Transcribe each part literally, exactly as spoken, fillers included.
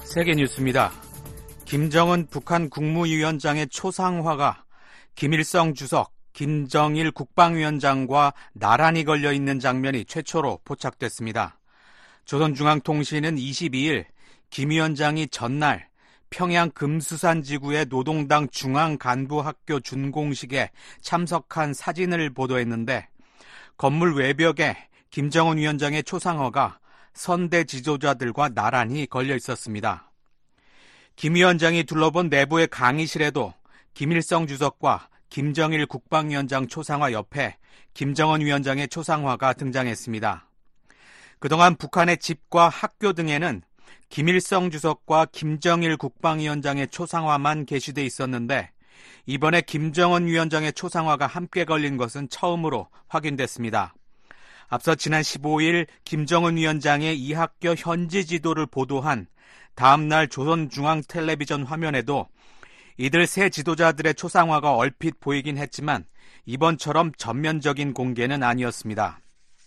세계뉴스입니다. 김정은 북한 국무위원장의 초상화가 김일성 주석, 김정일 국방위원장과 나란히 걸려있는 장면이 최초로 포착됐습니다. 조선중앙통신은 이십이일 김 위원장이 전날 평양 금수산 지구의 노동당 중앙간부학교 준공식에 참석한 사진을 보도했는데 건물 외벽에 김정은 위원장의 초상화가 선대 지도자들과 나란히 걸려 있었습니다. 김 위원장이 둘러본 내부의 강의실에도 김일성 주석과 김정일 국방위원장 초상화 옆에 김정은 위원장의 초상화가 등장했습니다. 그동안 북한의 집과 학교 등에는 김일성 주석과 김정일 국방위원장의 초상화만 게시돼 있었는데 이번에 김정은 위원장의 초상화가 함께 걸린 것은 처음으로 확인됐습니다. 앞서 지난 십오일 김정은 위원장의 이 학교 현지 지도를 보도한 다음날 조선중앙텔레비전 화면에도 이들 세 지도자들의 초상화가 얼핏 보이긴 했지만 이번처럼 전면적인 공개는 아니었습니다.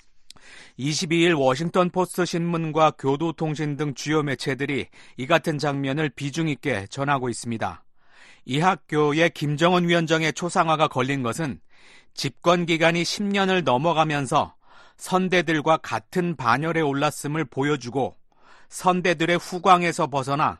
이십이일 워싱턴 포스트 신문과 교도통신 등 주요 매체들이 이 같은 장면을 비중 있게 전하고 있습니다. 이 학교에 김정은 위원장의 초상화가 걸린 것은 집권 기간이 십 년을 넘어가면서 선대들과 같은 반열에 올랐음을 보여주고 선대들의 후광에서 벗어나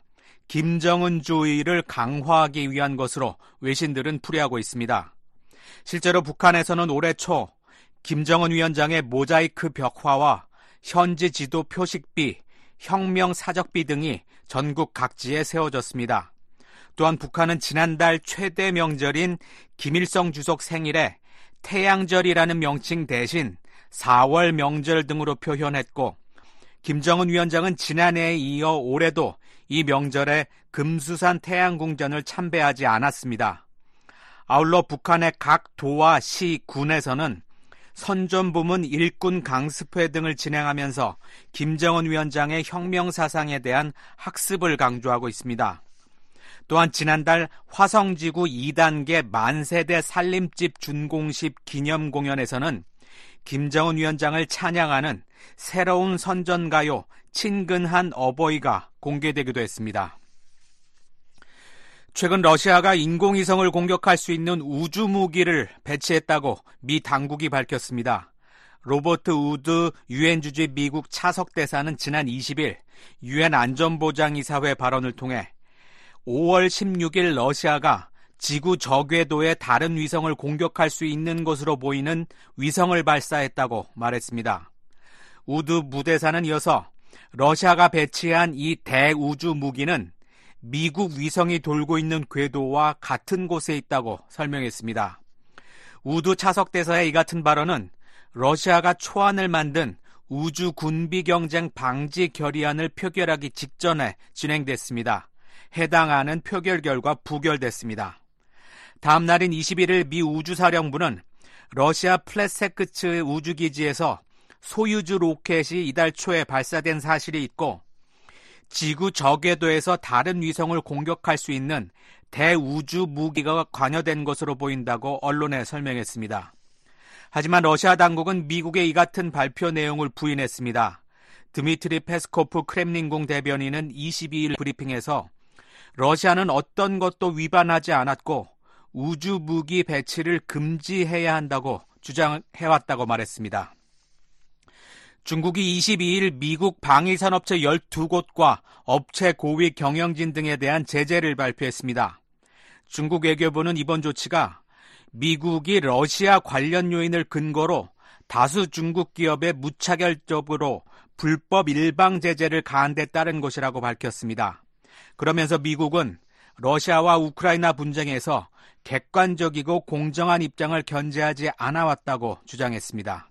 김정은주의를 강화하기 위한 것으로 외신들은 풀이하고 있습니다. 실제로 북한에서는 올해 초 김정은 위원장의 모자이크 벽화와 현지 지도 표식비, 혁명 사적비 등이 전국 각지에 세워졌습니다. 또한 북한은 지난달 최대 명절인 김일성 주석 생일에 태양절이라는 명칭 대신 사월 명절 등으로 표현했고 김정은 위원장은 지난해에 이어 올해도 이 명절에 금수산 태양궁전을 참배하지 않았습니다. 아울러 북한의 각 도와 시, 군에서는 선전부문 일군 강습회 등을 진행하면서 김정은 위원장의 혁명 사상에 대한 학습을 강조하고 있습니다. 또한 지난달 화성지구 이 단계 만세대 살림집 준공식 기념공연에서는 김정은 위원장을 찬양하는 새로운 선전가요 친근한 어버이가 공개되기도 했습니다. 최근 러시아가 인공위성을 공격할 수 있는 우주무기를 배치했다고 미 당국이 밝혔습니다. 로버트 우드 유엔 주재 미국 차석대사는 지난 이십일 유엔 안전보장이사회 발언을 통해 오월 십육일 러시아가 지구 저궤도의 다른 위성을 공격할 수 있는 것으로 보이는 위성을 발사했다고 말했습니다. 우드 부대사는 이어서 러시아가 배치한 이 대우주 무기는 미국 위성이 돌고 있는 궤도와 같은 곳에 있다고 설명했습니다. 우드 차석대사의 이 같은 발언은 러시아가 초안을 만든 우주 군비 경쟁 방지 결의안을 표결하기 직전에 진행됐습니다. 해당 안은 표결 결과 부결됐습니다. 다음 날인 이십일일 미 우주사령부는 러시아 플레세크츠 우주기지에서 소유주 로켓이 이달 초에 발사된 사실이 있고 지구 저궤도에서 다른 위성을 공격할 수 있는 대우주 무기가 관여된 것으로 보인다고 언론에 설명했습니다. 하지만 러시아 당국은 미국의 이 같은 발표 내용을 부인했습니다. 드미트리 페스코프 크렘린궁 대변인은 이십이일 브리핑에서 러시아는 어떤 것도 위반하지 않았고 우주무기 배치를 금지해야 한다고 주장해왔다고 말했습니다. 중국이 이십이일 미국 방위산업체 열두 곳과 업체 고위 경영진 등에 대한 제재를 발표했습니다. 중국 외교부는 이번 조치가 미국이 러시아 관련 요인을 근거로 다수 중국 기업에 무차별적으로 불법 일방 제재를 가한 데 따른 것이라고 밝혔습니다. 그러면서 미국은 러시아와 우크라이나 분쟁에서 객관적이고 공정한 입장을 견제하지 않아왔다고 주장했습니다.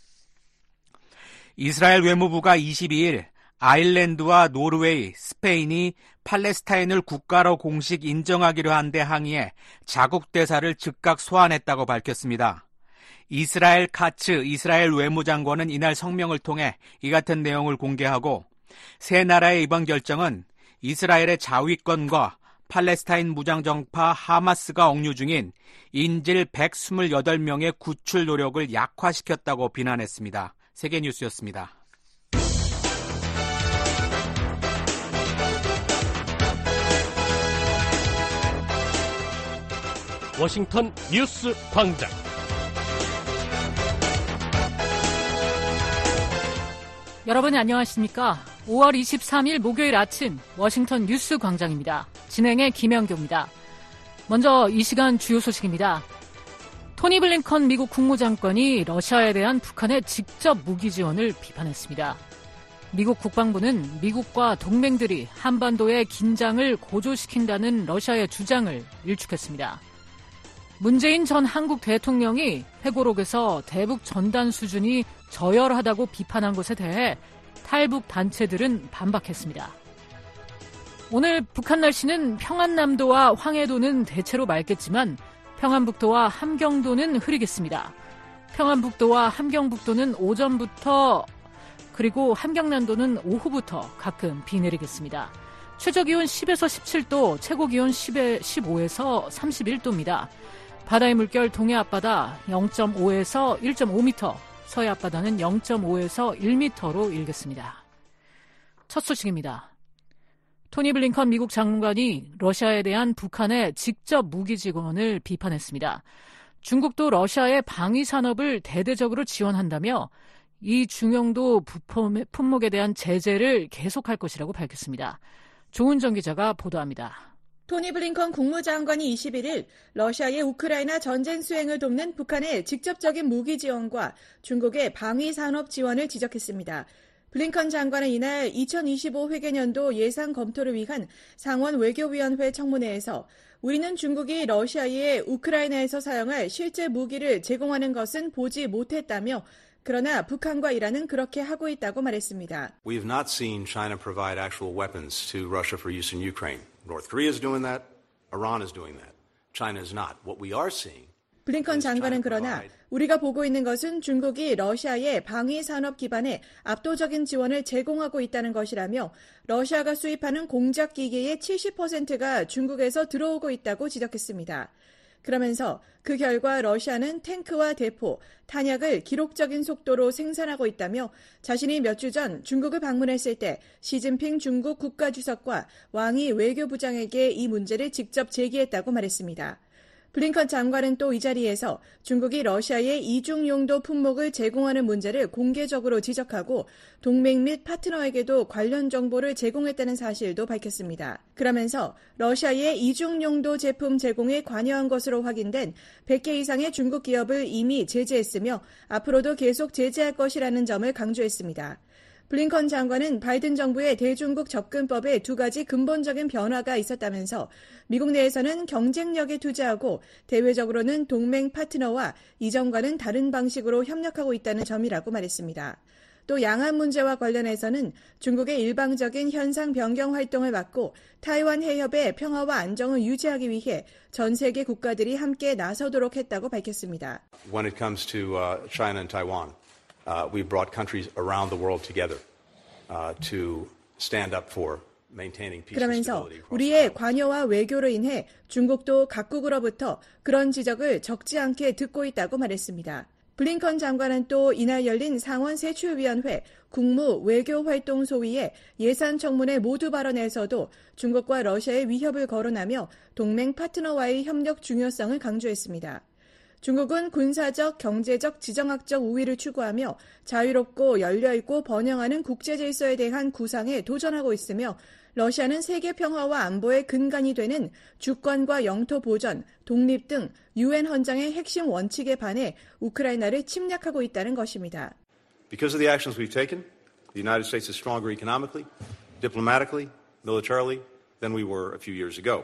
이스라엘 외무부가 이십이일 아일랜드와 노르웨이, 스페인이 팔레스타인을 국가로 공식 인정하기로 한 데 항의해 자국 대사를 즉각 소환했다고 밝혔습니다. 이스라엘 카츠 이스라엘 외무장관은 이날 성명을 통해 이 같은 내용을 공개하고 세 나라의 이번 결정은 이스라엘의 자위권과 팔레스타인 무장정파 하마스가 억류 중인 인질 백이십팔 명의 구출 노력을 약화시켰다고 비난했습니다. 세계뉴스였습니다. 워싱턴 뉴스 광장. 여러분 안녕하십니까? 오월 이십삼일 목요일 아침 워싱턴 뉴스 광장입니다. 진행의 김영교입니다. 먼저 이 시간 주요 소식입니다. 토니 블링컨 미국 국무장관이 러시아에 대한 북한의 직접 무기 지원을 비판했습니다. 미국 국방부는 미국과 동맹들이 한반도의 긴장을 고조시킨다는 러시아의 주장을 일축했습니다. 문재인 전 한국 대통령이 회고록에서 대북 전단 수준이 저열하다고 비판한 것에 대해 탈북 단체들은 반박했습니다. 오늘 북한 날씨는 평안남도와 황해도는 대체로 맑겠지만 평안북도와 함경도는 흐리겠습니다. 평안북도와 함경북도는 오전부터 그리고 함경남도는 오후부터 가끔 비 내리겠습니다. 최저기온 십에서 십칠도, 최고기온 십오에서 삼십일도입니다. 바다의 물결 동해 앞바다 영점오에서 일점오 미터, 서해 앞바다는 영점오에서 일 미터로 일겠습니다. 첫 소식입니다. 토니 블링컨 미국 장관이 러시아에 대한 북한의 직접 무기 지원을 비판했습니다. 중국도 러시아의 방위 산업을 대대적으로 지원한다며 이 중형도 품목에 대한 제재를 계속할 것이라고 밝혔습니다. 조은정 기자가 보도합니다. 토니 블링컨 국무장관이 이십일일 러시아의 우크라이나 전쟁 수행을 돕는 북한의 직접적인 무기 지원과 중국의 방위 산업 지원을 지적했습니다. 블링컨 장관은 이날 이천이십오 회계년도 예산 검토를 위한 상원 외교위원회 청문회에서 우리는 중국이 러시아에 우크라이나에서 사용할 실제 무기를 제공하는 것은 보지 못했다며 그러나 북한과 이란은 그렇게 하고 있다고 말했습니다. We have not seen China provide actual weapons to Russia for use in Ukraine. North Korea is doing that. Iran is doing that. China is not. What we are seeing 블링컨 장관은 그러나 우리가 보고 있는 것은 중국이 러시아의 방위 산업 기반에 압도적인 지원을 제공하고 있다는 것이라며 러시아가 수입하는 공작 기계의 칠십 퍼센트가 중국에서 들어오고 있다고 지적했습니다. 그러면서 그 결과 러시아는 탱크와 대포, 탄약을 기록적인 속도로 생산하고 있다며 자신이 몇 주 전 중국을 방문했을 때 시진핑 중국 국가주석과 왕이 외교부장에게 이 문제를 직접 제기했다고 말했습니다. 블링컨 장관은 또 이 자리에서 중국이 러시아에 이중용도 품목을 제공하는 문제를 공개적으로 지적하고 동맹 및 파트너에게도 관련 정보를 제공했다는 사실도 밝혔습니다. 그러면서 러시아의 이중용도 제품 제공에 관여한 것으로 확인된 백 개 이상의 중국 기업을 이미 제재했으며 앞으로도 계속 제재할 것이라는 점을 강조했습니다. 블링컨 장관은 바이든 정부의 대중국 접근법에 두 가지 근본적인 변화가 있었다면서 미국 내에서는 경쟁력에 투자하고 대외적으로는 동맹 파트너와 이전과는 다른 방식으로 협력하고 있다는 점이라고 말했습니다. 또 양안 문제와 관련해서는 중국의 일방적인 현상 변경 활동을 막고 타이완 해협의 평화와 안정을 유지하기 위해 전 세계 국가들이 함께 나서도록 했다고 밝혔습니다. When it comes to uh, China and Taiwan, Uh, we brought countries around the world together uh, to stand up for maintaining peace and stability. 그러면서 우리의 관여와 외교로 인해 중국도 각국으로부터 그런 지적을 적지 않게 듣고 있다고 말했습니다. 블링컨 장관은 또 이날 열린 상원 세출위원회 국무 외교활동 소위의 예산 청문회 모두 발언에서도 중국과 러시아의 위협을 거론하며 동맹 파트너와의 협력 중요성을 강조했습니다. 중국은 군사적, 경제적, 지정학적 우위를 추구하며 자유롭고 열려있고 번영하는 국제질서에 대한 구상에 도전하고 있으며 러시아는 세계 평화와 안보의 근간이 되는 주권과 영토 보전, 독립 등 유엔 헌장의 핵심 원칙에 반해 우크라이나를 침략하고 있다는 것입니다. Because of the actions we've taken, the United States is stronger economically, diplomatically, militarily than we were a few years ago.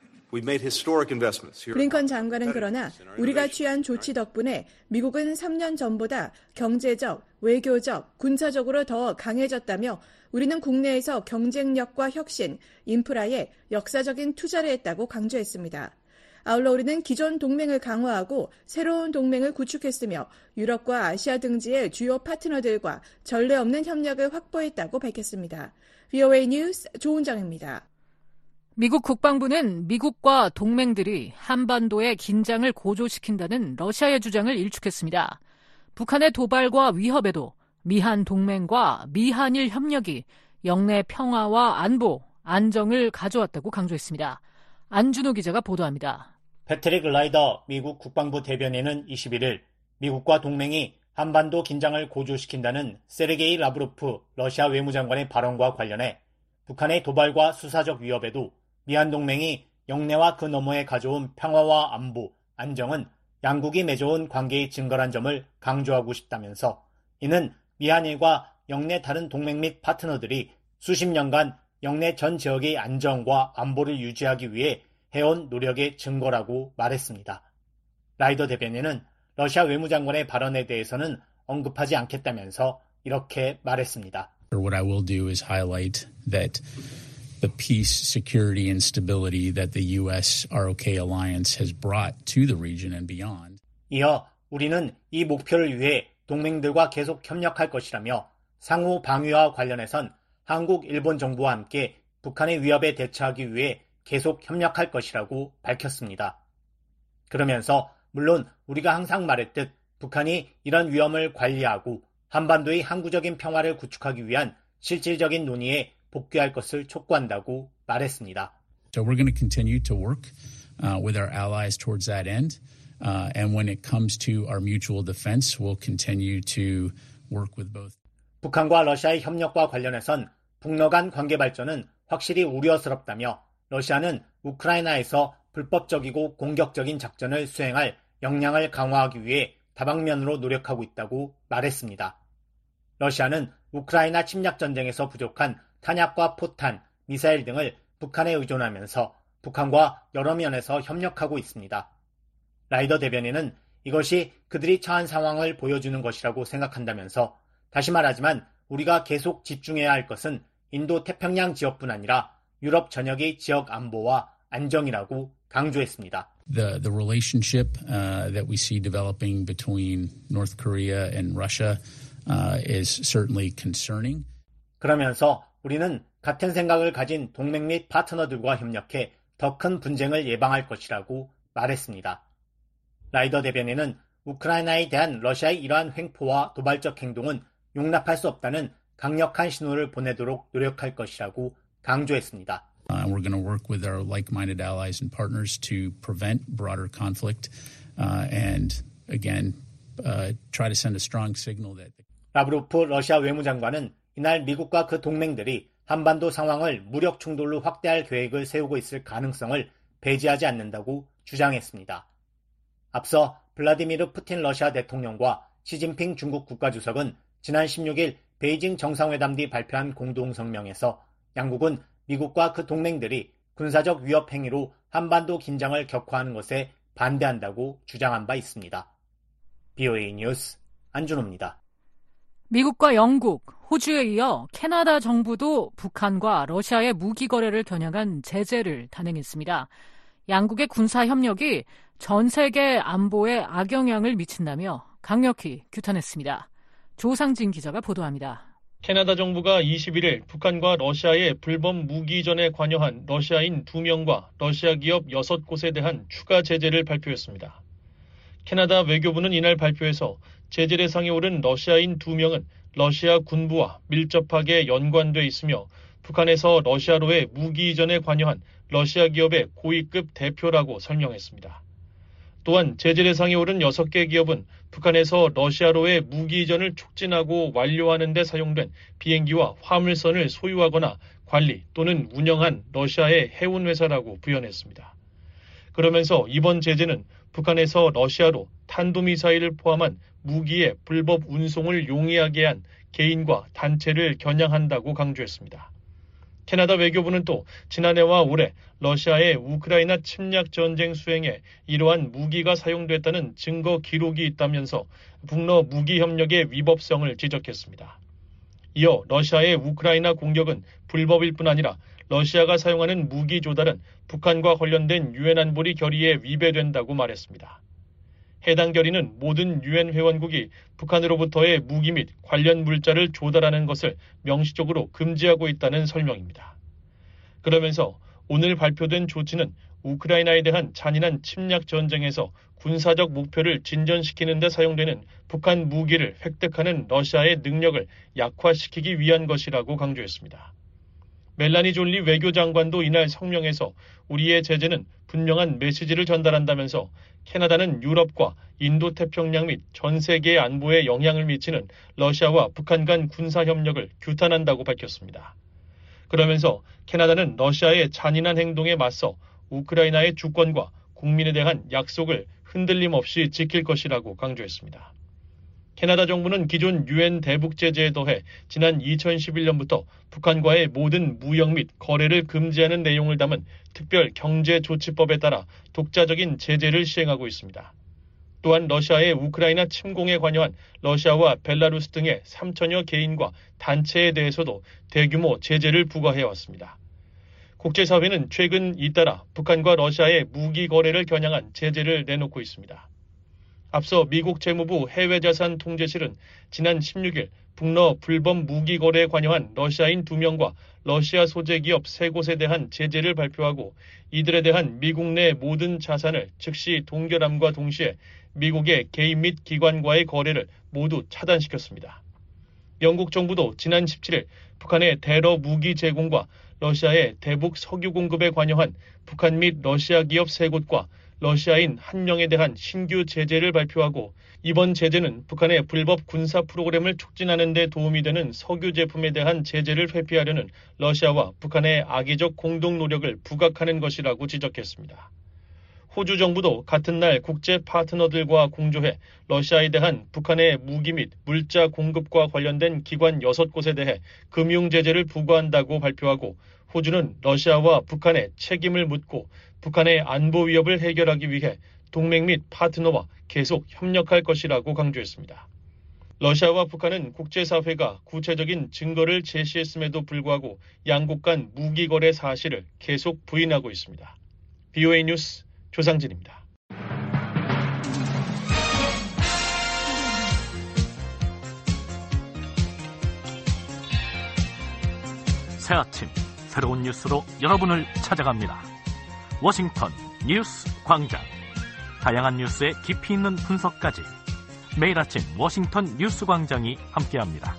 블링컨 장관은 그러나 우리가 취한 조치 덕분에 미국은 삼 년 전보다 경제적, 외교적, 군사적으로 더 강해졌다며 우리는 국내에서 경쟁력과 혁신, 인프라에 역사적인 투자를 했다고 강조했습니다. 아울러 우리는 기존 동맹을 강화하고 새로운 동맹을 구축했으며 유럽과 아시아 등지의 주요 파트너들과 전례 없는 협력을 확보했다고 밝혔습니다. 브이오에이 뉴스 조은정입니다. 미국 국방부는 미국과 동맹들이 한반도의 긴장을 고조시킨다는 러시아의 주장을 일축했습니다. 북한의 도발과 위협에도 미한 동맹과 미한일 협력이 영내 평화와 안보, 안정을 가져왔다고 강조했습니다. 안준호 기자가 보도합니다. 패트릭 라이더 미국 국방부 대변인은 이십일일 미국과 동맹이 한반도 긴장을 고조시킨다는 세르게이 라브로프 러시아 외무장관의 발언과 관련해 북한의 도발과 수사적 위협에도 미한 동맹이 영내와 그 너머에 가져온 평화와 안보, 안정은 양국이 맺어온 관계의 증거란 점을 강조하고 싶다면서 이는 미한일과 영내 다른 동맹 및 파트너들이 수십 년간 영내 전 지역의 안정과 안보를 유지하기 위해 해온 노력의 증거라고 말했습니다. 라이더 대변인은 러시아 외무장관의 발언에 대해서는 언급하지 않겠다면서 이렇게 말했습니다. What I will do is highlight that the peace, security, and stability that the U S-R O K alliance has brought to the region and beyond. 이어 우리는 이 목표를 위해 동맹들과 계속 협력할 것이라며 상호 방위와 관련해선 한국, 일본 정부와 함께 북한의 위협에 대처하기 위해 계속 협력할 것이라고 밝혔습니다. 그러면서 물론 우리가 항상 말했듯 북한이 이런 위험을 관리하고 한반도의 항구적인 평화를 구축하기 위한 실질적인 논의에 복귀할 것을 촉구한다고 말했습니다. So we're going to continue to work uh, with our allies towards that end. Uh, and when it comes to our mutual defense, we'll continue to work with both. 북한과 러시아의 협력과 관련해선 북러 간 관계 발전은 확실히 우려스럽다며 러시아는 우크라이나에서 불법적이고 공격적인 작전을 수행할 역량을 강화하기 위해 다방면으로 노력하고 있다고 말했습니다. 러시아는 우크라이나 침략 전쟁에서 부족한 탄약과 포탄, 미사일 등을 북한에 의존하면서 북한과 여러 면에서 협력하고 있습니다. 라이더 대변인은 이것이 그들이 처한 상황을 보여주는 것이라고 생각한다면서 다시 말하지만 우리가 계속 집중해야 할 것은 인도 태평양 지역뿐 아니라 유럽 전역의 지역 안보와 안정이라고 강조했습니다. The the relationship uh, that we see developing between North Korea and Russia uh, is certainly concerning. 그러면서 우리는 같은 생각을 가진 동맹 및 파트너들과 협력해 더 큰 분쟁을 예방할 것이라고 말했습니다. 라이더 대변인은 우크라이나에 대한 러시아의 이러한 횡포와 도발적 행동은 용납할 수 없다는 강력한 신호를 보내도록 노력할 것이라고 강조했습니다. Uh, we're going to work with our like-minded allies and partners to prevent broader conflict uh, and, again, uh, try to send a strong signal that... 라브로프 러시아 외무장관은 이날 미국과 그 동맹들이 한반도 상황을 무력 충돌로 확대할 계획을 세우고 있을 가능성을 배제하지 않는다고 주장했습니다. 앞서 블라디미르 푸틴 러시아 대통령과 시진핑 중국 국가주석은 지난 십육일 베이징 정상회담 뒤 발표한 공동성명에서 양국은 미국과 그 동맹들이 군사적 위협 행위로 한반도 긴장을 격화하는 것에 반대한다고 주장한 바 있습니다. 비오에이 뉴스 안준호입니다. 미국과 영국, 호주에 이어 캐나다 정부도 북한과 러시아의 무기 거래를 겨냥한 제재를 단행했습니다. 양국의 군사 협력이 전 세계 안보에 악영향을 미친다며 강력히 규탄했습니다. 조상진 기자가 보도합니다. 캐나다 정부가 이십일일 북한과 러시아의 불법 무기 이전에 관여한 러시아인 두 명과 러시아 기업 여섯 곳에 대한 추가 제재를 발표했습니다. 캐나다 외교부는 이날 발표에서 제재 대상에 오른 러시아인 두 명은 러시아 군부와 밀접하게 연관돼 있으며 북한에서 러시아로의 무기 이전에 관여한 러시아 기업의 고위급 대표라고 설명했습니다. 또한 제재 대상에 오른 여섯 개 기업은 북한에서 러시아로의 무기 이전을 촉진하고 완료하는 데 사용된 비행기와 화물선을 소유하거나 관리 또는 운영한 러시아의 해운회사라고 부연했습니다. 그러면서 이번 제재는 북한에서 러시아로 탄도미사일을 포함한 무기의 불법 운송을 용이하게 한 개인과 단체를 겨냥한다고 강조했습니다. 캐나다 외교부는 또 지난해와 올해 러시아의 우크라이나 침략 전쟁 수행에 이러한 무기가 사용됐다는 증거 기록이 있다면서 북러 무기 협력의 위법성을 지적했습니다. 이어 러시아의 우크라이나 공격은 불법일 뿐 아니라 러시아가 사용하는 무기 조달은 북한과 관련된 유엔 안보리 결의에 위배된다고 말했습니다. 해당 결의는 모든 유엔 회원국이 북한으로부터의 무기 및 관련 물자를 조달하는 것을 명시적으로 금지하고 있다는 설명입니다. 그러면서 오늘 발표된 조치는 우크라이나에 대한 잔인한 침략 전쟁에서 군사적 목표를 진전시키는 데 사용되는 북한 무기를 획득하는 러시아의 능력을 약화시키기 위한 것이라고 강조했습니다. 멜라니 졸리 외교장관도 이날 성명에서 우리의 제재는 분명한 메시지를 전달한다면서 캐나다는 유럽과 인도태평양 및 전 세계의 안보에 영향을 미치는 러시아와 북한 간 군사협력을 규탄한다고 밝혔습니다. 그러면서 캐나다는 러시아의 잔인한 행동에 맞서 우크라이나의 주권과 국민에 대한 약속을 흔들림 없이 지킬 것이라고 강조했습니다. 캐나다 정부는 기존 유엔 대북 제재에 더해 지난 이천십일 년부터 북한과의 모든 무역 및 거래를 금지하는 내용을 담은 특별 경제조치법에 따라 독자적인 제재를 시행하고 있습니다. 또한 러시아의 우크라이나 침공에 관여한 러시아와 벨라루스 등의 삼천여 개인과 단체에 대해서도 대규모 제재를 부과해왔습니다. 국제사회는 최근 잇따라 북한과 러시아의 무기 거래를 겨냥한 제재를 내놓고 있습니다. 앞서 미국 재무부 해외자산 통제실은 지난 십육 일 북러 불법 무기 거래에 관여한 러시아인 두 명과 러시아 소재 기업 세 곳에 대한 제재를 발표하고 이들에 대한 미국 내 모든 자산을 즉시 동결함과 동시에 미국의 개인 및 기관과의 거래를 모두 차단시켰습니다. 영국 정부도 지난 십칠 일 북한의 대러 무기 제공과 러시아의 대북 석유 공급에 관여한 북한 및 러시아 기업 세 곳과 러시아인 한 명에 대한 신규 제재를 발표하고 이번 제재는 북한의 불법 군사 프로그램을 촉진하는 데 도움이 되는 석유 제품에 대한 제재를 회피하려는 러시아와 북한의 악의적 공동 노력을 부각하는 것이라고 지적했습니다. 호주 정부도 같은 날 국제 파트너들과 공조해 러시아에 대한 북한의 무기 및 물자 공급과 관련된 기관 여섯 곳에 대해 금융 제재를 부과한다고 발표하고 호주는 러시아와 북한의 책임을 묻고 북한의 안보 위협을 해결하기 위해 동맹 및 파트너와 계속 협력할 것이라고 강조했습니다. 러시아와 북한은 국제사회가 구체적인 증거를 제시했음에도 불구하고 양국 간 무기 거래 사실을 계속 부인하고 있습니다. 비오에이 뉴스 조상진입니다. 새 아침 새로운 뉴스로 여러분을 찾아갑니다. 워싱턴 뉴스 광장. 다양한 뉴스의 깊이 있는 분석까지 매일 아침 워싱턴 뉴스 광장이 함께합니다.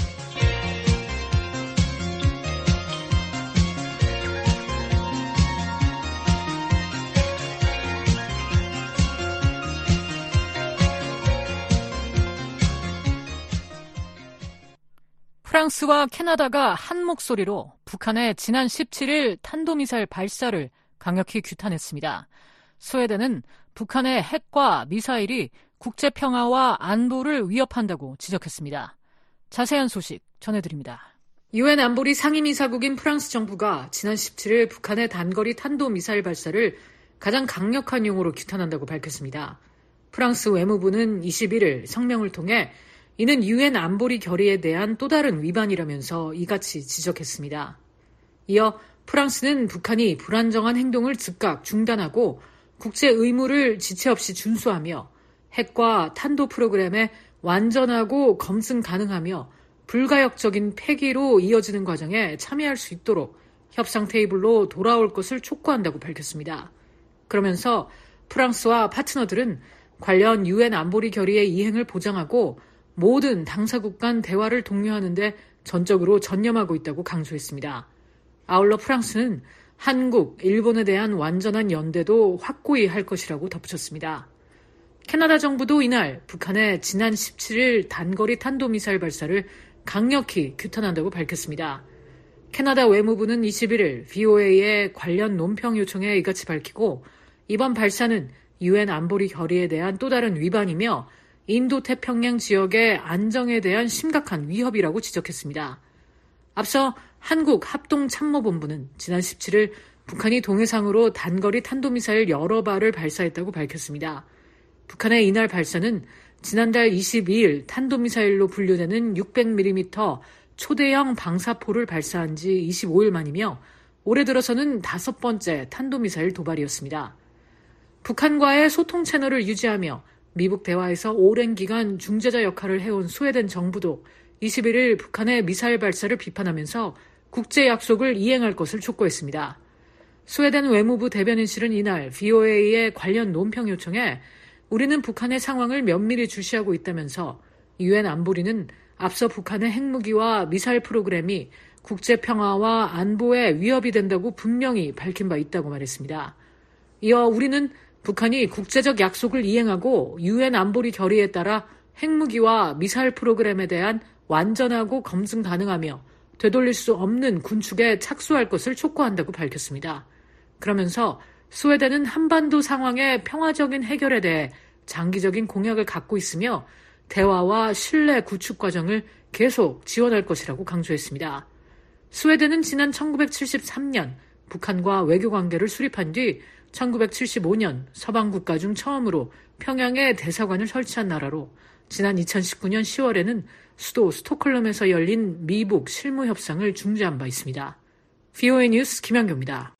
프랑스와 캐나다가 한 목소리로 북한의 지난 십칠 일 탄도미사일 발사를 강력히 규탄했습니다. 스웨덴은 북한의 핵과 미사일이 국제평화와 안보를 위협한다고 지적했습니다. 자세한 소식 전해드립니다. 유엔 안보리 상임이사국인 프랑스 정부가 지난 십칠 일 북한의 단거리 탄도미사일 발사를 가장 강력한 용어로 규탄한다고 밝혔습니다. 프랑스 외무부는 이십일 일 성명을 통해 이는 유엔 안보리 결의에 대한 또 다른 위반이라면서 이같이 지적했습니다. 이어 프랑스는 북한이 불안정한 행동을 즉각 중단하고 국제 의무를 지체 없이 준수하며 핵과 탄도 프로그램에 완전하고 검증 가능하며 불가역적인 폐기로 이어지는 과정에 참여할 수 있도록 협상 테이블로 돌아올 것을 촉구한다고 밝혔습니다. 그러면서 프랑스와 파트너들은 관련 유엔 안보리 결의의 이행을 보장하고 모든 당사국 간 대화를 독려하는 데 전적으로 전념하고 있다고 강조했습니다. 아울러 프랑스는 한국, 일본에 대한 완전한 연대도 확고히 할 것이라고 덧붙였습니다. 캐나다 정부도 이날 북한의 지난 십칠 일 단거리 탄도미사일 발사를 강력히 규탄한다고 밝혔습니다. 캐나다 외무부는 이십일 일 브이오에이의 관련 논평 요청에 이같이 밝히고 이번 발사는 유엔 안보리 결의에 대한 또 다른 위반이며 인도태평양 지역의 안정에 대한 심각한 위협이라고 지적했습니다. 앞서 한국합동참모본부는 지난 십칠 일 북한이 동해상으로 단거리 탄도미사일 여러 발을 발사했다고 밝혔습니다. 북한의 이날 발사는 지난달 이십이 일 탄도미사일로 분류되는 육백 밀리미터 초대형 방사포를 발사한 지 이십오 일 만이며 올해 들어서는 다섯 번째 탄도미사일 도발이었습니다. 북한과의 소통 채널을 유지하며 미북 대화에서 오랜 기간 중재자 역할을 해온 스웨덴 정부도 이십일 일 북한의 미사일 발사를 비판하면서 국제 약속을 이행할 것을 촉구했습니다. 스웨덴 외무부 대변인실은 이날 브이오에이의 관련 논평 요청에 우리는 북한의 상황을 면밀히 주시하고 있다면서 유엔 안보리는 앞서 북한의 핵무기와 미사일 프로그램이 국제 평화와 안보에 위협이 된다고 분명히 밝힌 바 있다고 말했습니다. 이어 우리는 북한이 국제적 약속을 이행하고 유엔 안보리 결의에 따라 핵무기와 미사일 프로그램에 대한 완전하고 검증 가능하며 되돌릴 수 없는 군축에 착수할 것을 촉구한다고 밝혔습니다. 그러면서 스웨덴은 한반도 상황의 평화적인 해결에 대해 장기적인 공약을 갖고 있으며 대화와 신뢰 구축 과정을 계속 지원할 것이라고 강조했습니다. 스웨덴은 지난 천구백칠십삼 년 북한과 외교 관계를 수립한 뒤 천구백칠십오 년 서방 국가 중 처음으로 평양에 대사관을 설치한 나라로 지난 이천십구 년 시월에는 수도 스톡홀름에서 열린 미북 실무 협상을 중지한 바 있습니다. 브이오에이 뉴스 김현교입니다.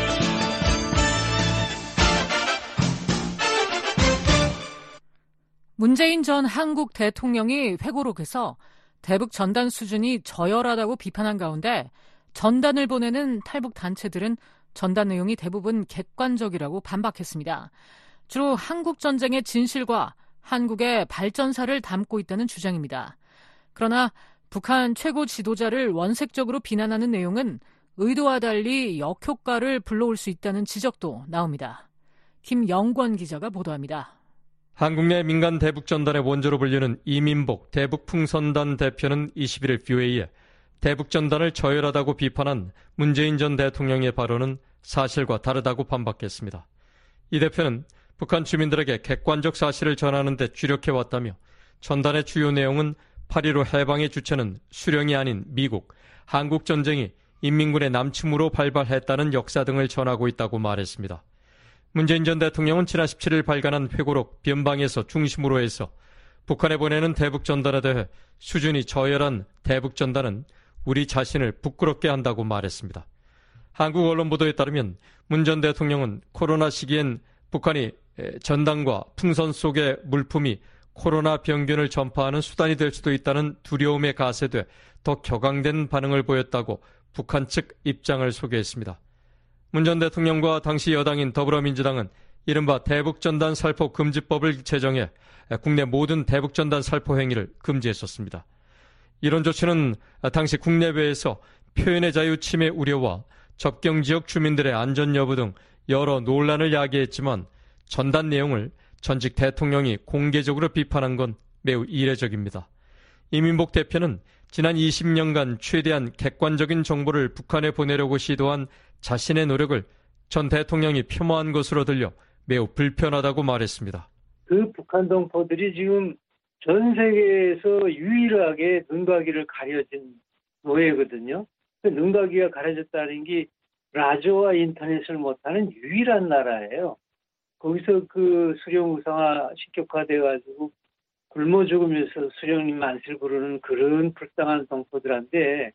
문재인 전 한국 대통령이 회고록에서 대북 전단 수준이 저열하다고 비판한 가운데 전단을 보내는 탈북 단체들은 전단 내용이 대부분 객관적이라고 반박했습니다. 주로 한국 전쟁의 진실과 한국의 발전사를 담고 있다는 주장입니다. 그러나 북한 최고 지도자를 원색적으로 비난하는 내용은 의도와 달리 역효과를 불러올 수 있다는 지적도 나옵니다. 김영권 기자가 보도합니다. 한국 내 민간 대북전단의 원조로 불리는 이민복 대북풍선단 대표는 이십일 일 브이오에이에 대북전단을 저열하다고 비판한 문재인 전 대통령의 발언은 사실과 다르다고 반박했습니다. 이 대표는 북한 주민들에게 객관적 사실을 전하는 데 주력해왔다며 전단의 주요 내용은 팔일오 해방의 주체는 수령이 아닌 미국, 한국 전쟁이 인민군의 남침으로 발발했다는 역사 등을 전하고 있다고 말했습니다. 문재인 전 대통령은 지난 십칠 일 발간한 회고록 변방에서 중심으로 해서 북한에 보내는 대북전단에 대해 수준이 저열한 대북전단은 우리 자신을 부끄럽게 한다고 말했습니다. 한국 언론 보도에 따르면 문 전 대통령은 코로나 시기엔 북한이 전단과 풍선 속의 물품이 코로나 병균을 전파하는 수단이 될 수도 있다는 두려움에 가세돼 더 격앙된 반응을 보였다고 북한 측 입장을 소개했습니다. 문 전 대통령과 당시 여당인 더불어민주당은 이른바 대북전단 살포 금지법을 제정해 국내 모든 대북전단 살포 행위를 금지했었습니다. 이런 조치는 당시 국내외에서 표현의 자유 침해 우려와 접경지역 주민들의 안전 여부 등 여러 논란을 야기했지만 전단 내용을 전직 대통령이 공개적으로 비판한 건 매우 이례적입니다. 이민복 대표는 지난 이십 년간 최대한 객관적인 정보를 북한에 보내려고 시도한 자신의 노력을 전 대통령이 폄하한 것으로 들려 매우 불편하다고 말했습니다. 그 북한 동포들이 지금 전 세계에서 유일하게 눈가기를 가려진 노예거든요. 그 눈가기가 가려졌다는 게 라디오와 인터넷을 못하는 유일한 나라예요. 거기서 그 수령 우상화 식격화돼가지고 굶어 죽으면서 수령님 만세를 부르는 그런 불쌍한 동포들한테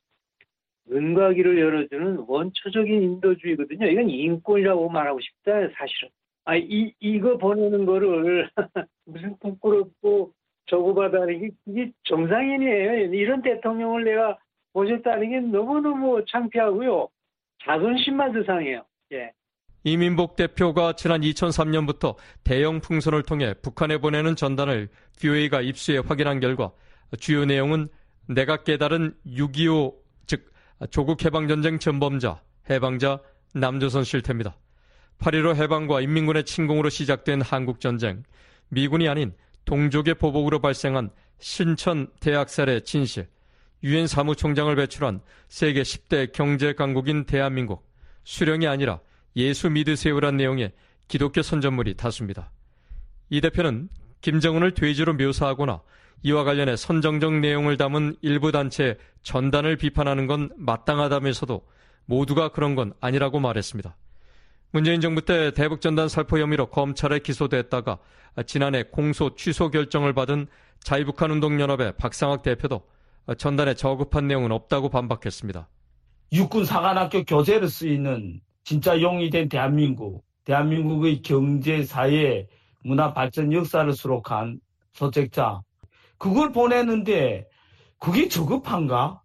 눈가기를 열어주는 원초적인 인도주의거든요. 이건 인권이라고 말하고 싶다, 사실은. 아, 이, 이거 보내는 거를 무슨 부끄럽고 저거받아는 게 이게 정상인이에요. 이런 대통령을 내가 모셨다는 게 너무너무 창피하고요. 자존심만 상해요. 예. 이민복 대표가 지난 이천삼 년부터 대형 풍선을 통해 북한에 보내는 전단을 브이오에이가 입수해 확인한 결과 주요 내용은 내가 깨달은 육이오, 즉 조국 해방전쟁 전범자, 해방자, 남조선 실태입니다. 팔일오 해방과 인민군의 침공으로 시작된 한국전쟁, 미군이 아닌 동족의 보복으로 발생한 신천 대학살의 진실, 유엔 사무총장을 배출한 세계 십 대 경제 강국인 대한민국, 수령이 아니라 예수 믿으세요란 내용의 기독교 선전물이 다수입니다. 이 대표는 김정은을 돼지로 묘사하거나 이와 관련해 선정적 내용을 담은 일부 단체의 전단을 비판하는 건 마땅하다면서도 모두가 그런 건 아니라고 말했습니다. 문재인 정부 때 대북전단 살포 혐의로 검찰에 기소됐다가 지난해 공소 취소 결정을 받은 자유북한운동연합의 박상학 대표도 전단에 저급한 내용은 없다고 반박했습니다. 육군 사관학교 교재로 쓰이는 진짜 용이 된 대한민국, 대한민국의 경제, 사회, 문화 발전 역사를 수록한 소책자, 그걸 보내는데 그게 저급한가?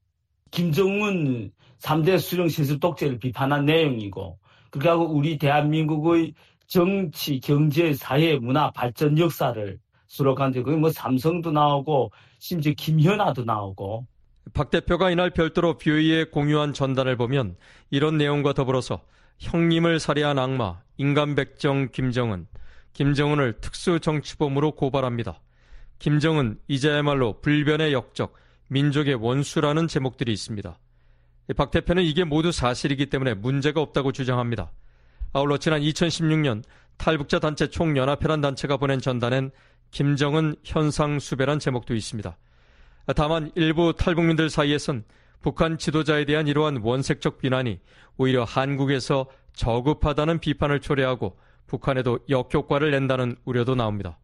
김정은 삼 대 수령 실습 독재를 비판한 내용이고, 그리고 우리 대한민국의 정치, 경제, 사회, 문화 발전 역사를 수록한 데, 그게 뭐 삼성도 나오고 심지어 김현아도 나오고. 박 대표가 이날 별도로 뷰이에 공유한 전단을 보면 이런 내용과 더불어서 형님을 살해한 악마, 인간백정 김정은, 김정은을 특수정치범으로 고발합니다. 김정은 이제야말로 불변의 역적, 민족의 원수라는 제목들이 있습니다. 박 대표는 이게 모두 사실이기 때문에 문제가 없다고 주장합니다. 아울러 지난 이천십육 년 탈북자 단체 총연합회란 단체가 보낸 전단엔 김정은 현상수배란 제목도 있습니다. 다만 일부 탈북민들 사이에선 북한 지도자에 대한 이러한 원색적 비난이 오히려 한국에서 저급하다는 비판을 초래하고 북한에도 역효과를 낸다는 우려도 나옵니다.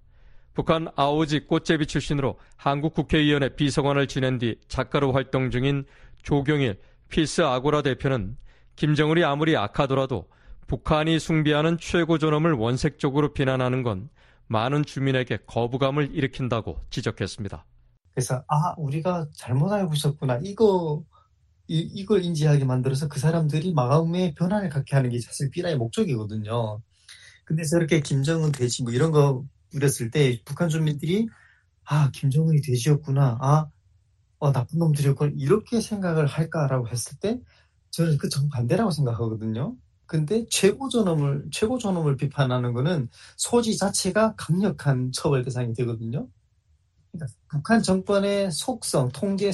북한 아오지 꽃제비 출신으로 한국 국회의원회 비서관을 지낸 뒤 작가로 활동 중인 조경일 필스 아고라 대표는 김정은이 아무리 악하더라도 북한이 숭배하는 최고 존엄을 원색적으로 비난하는 건 많은 주민에게 거부감을 일으킨다고 지적했습니다. 그래서 아 우리가 잘못 알고 있었구나 이거 이, 이걸 인지하게 만들어서 그 사람들이 마음의 변화를 갖게 하는 게 사실 삐라의 목적이거든요. 근데 저렇게 김정은 돼지 뭐 이런 거 뿌렸을 때 북한 주민들이 아 김정은이 돼지였구나 아 어, 나쁜 놈들이었구나 이렇게 생각을 할까라고 했을 때 저는 그 정반대라고 생각하거든요. 근데 최고 존엄을 최고 존엄을 비판하는 거는 소지 자체가 강력한 처벌 대상이 되거든요. 그러니까 북한 정권의 속성, 통제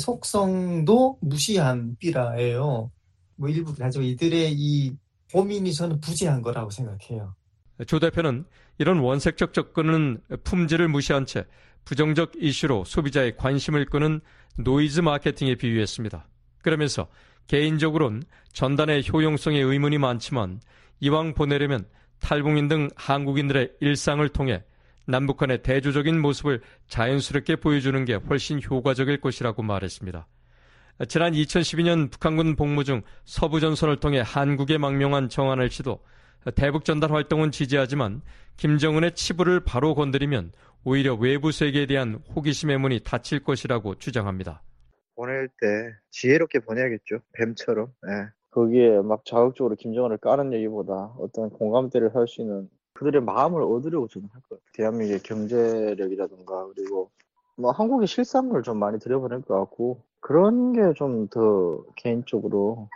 속성도 무시한 삐라예요. 뭐 일부 하지만 이들의 이 고민이 저는 부재한 거라고 생각해요. 조 대표는 이런 원색적 접근은 품질을 무시한 채 부정적 이슈로 소비자의 관심을 끄는 노이즈 마케팅에 비유했습니다. 그러면서 개인적으로는 전단의 효용성에 의문이 많지만 이왕 보내려면 탈북민 등 한국인들의 일상을 통해 남북한의 대조적인 모습을 자연스럽게 보여주는 게 훨씬 효과적일 것이라고 말했습니다. 지난 이천십이 년 북한군 복무 중 서부전선을 통해 한국에 망명한 정한을 씨도 대북전단 활동은 지지하지만 김정은의 치부를 바로 건드리면 오히려 외부 세계에 대한 호기심의 문이 닫힐 것이라고 주장합니다. 보낼 때 지혜롭게 보내야겠죠. 뱀처럼. 예. 거기에 막 자극적으로 김정은을 까는 얘기보다 어떤 공감대를 할 수 있는 그들의 마음을 얻으려고 저는 할 것 같아요. 대한민국의 경제력이라든가 그리고 뭐 한국의 실상을 좀 많이 들여보낼 것 같고 그런 게 좀 더 개인적으로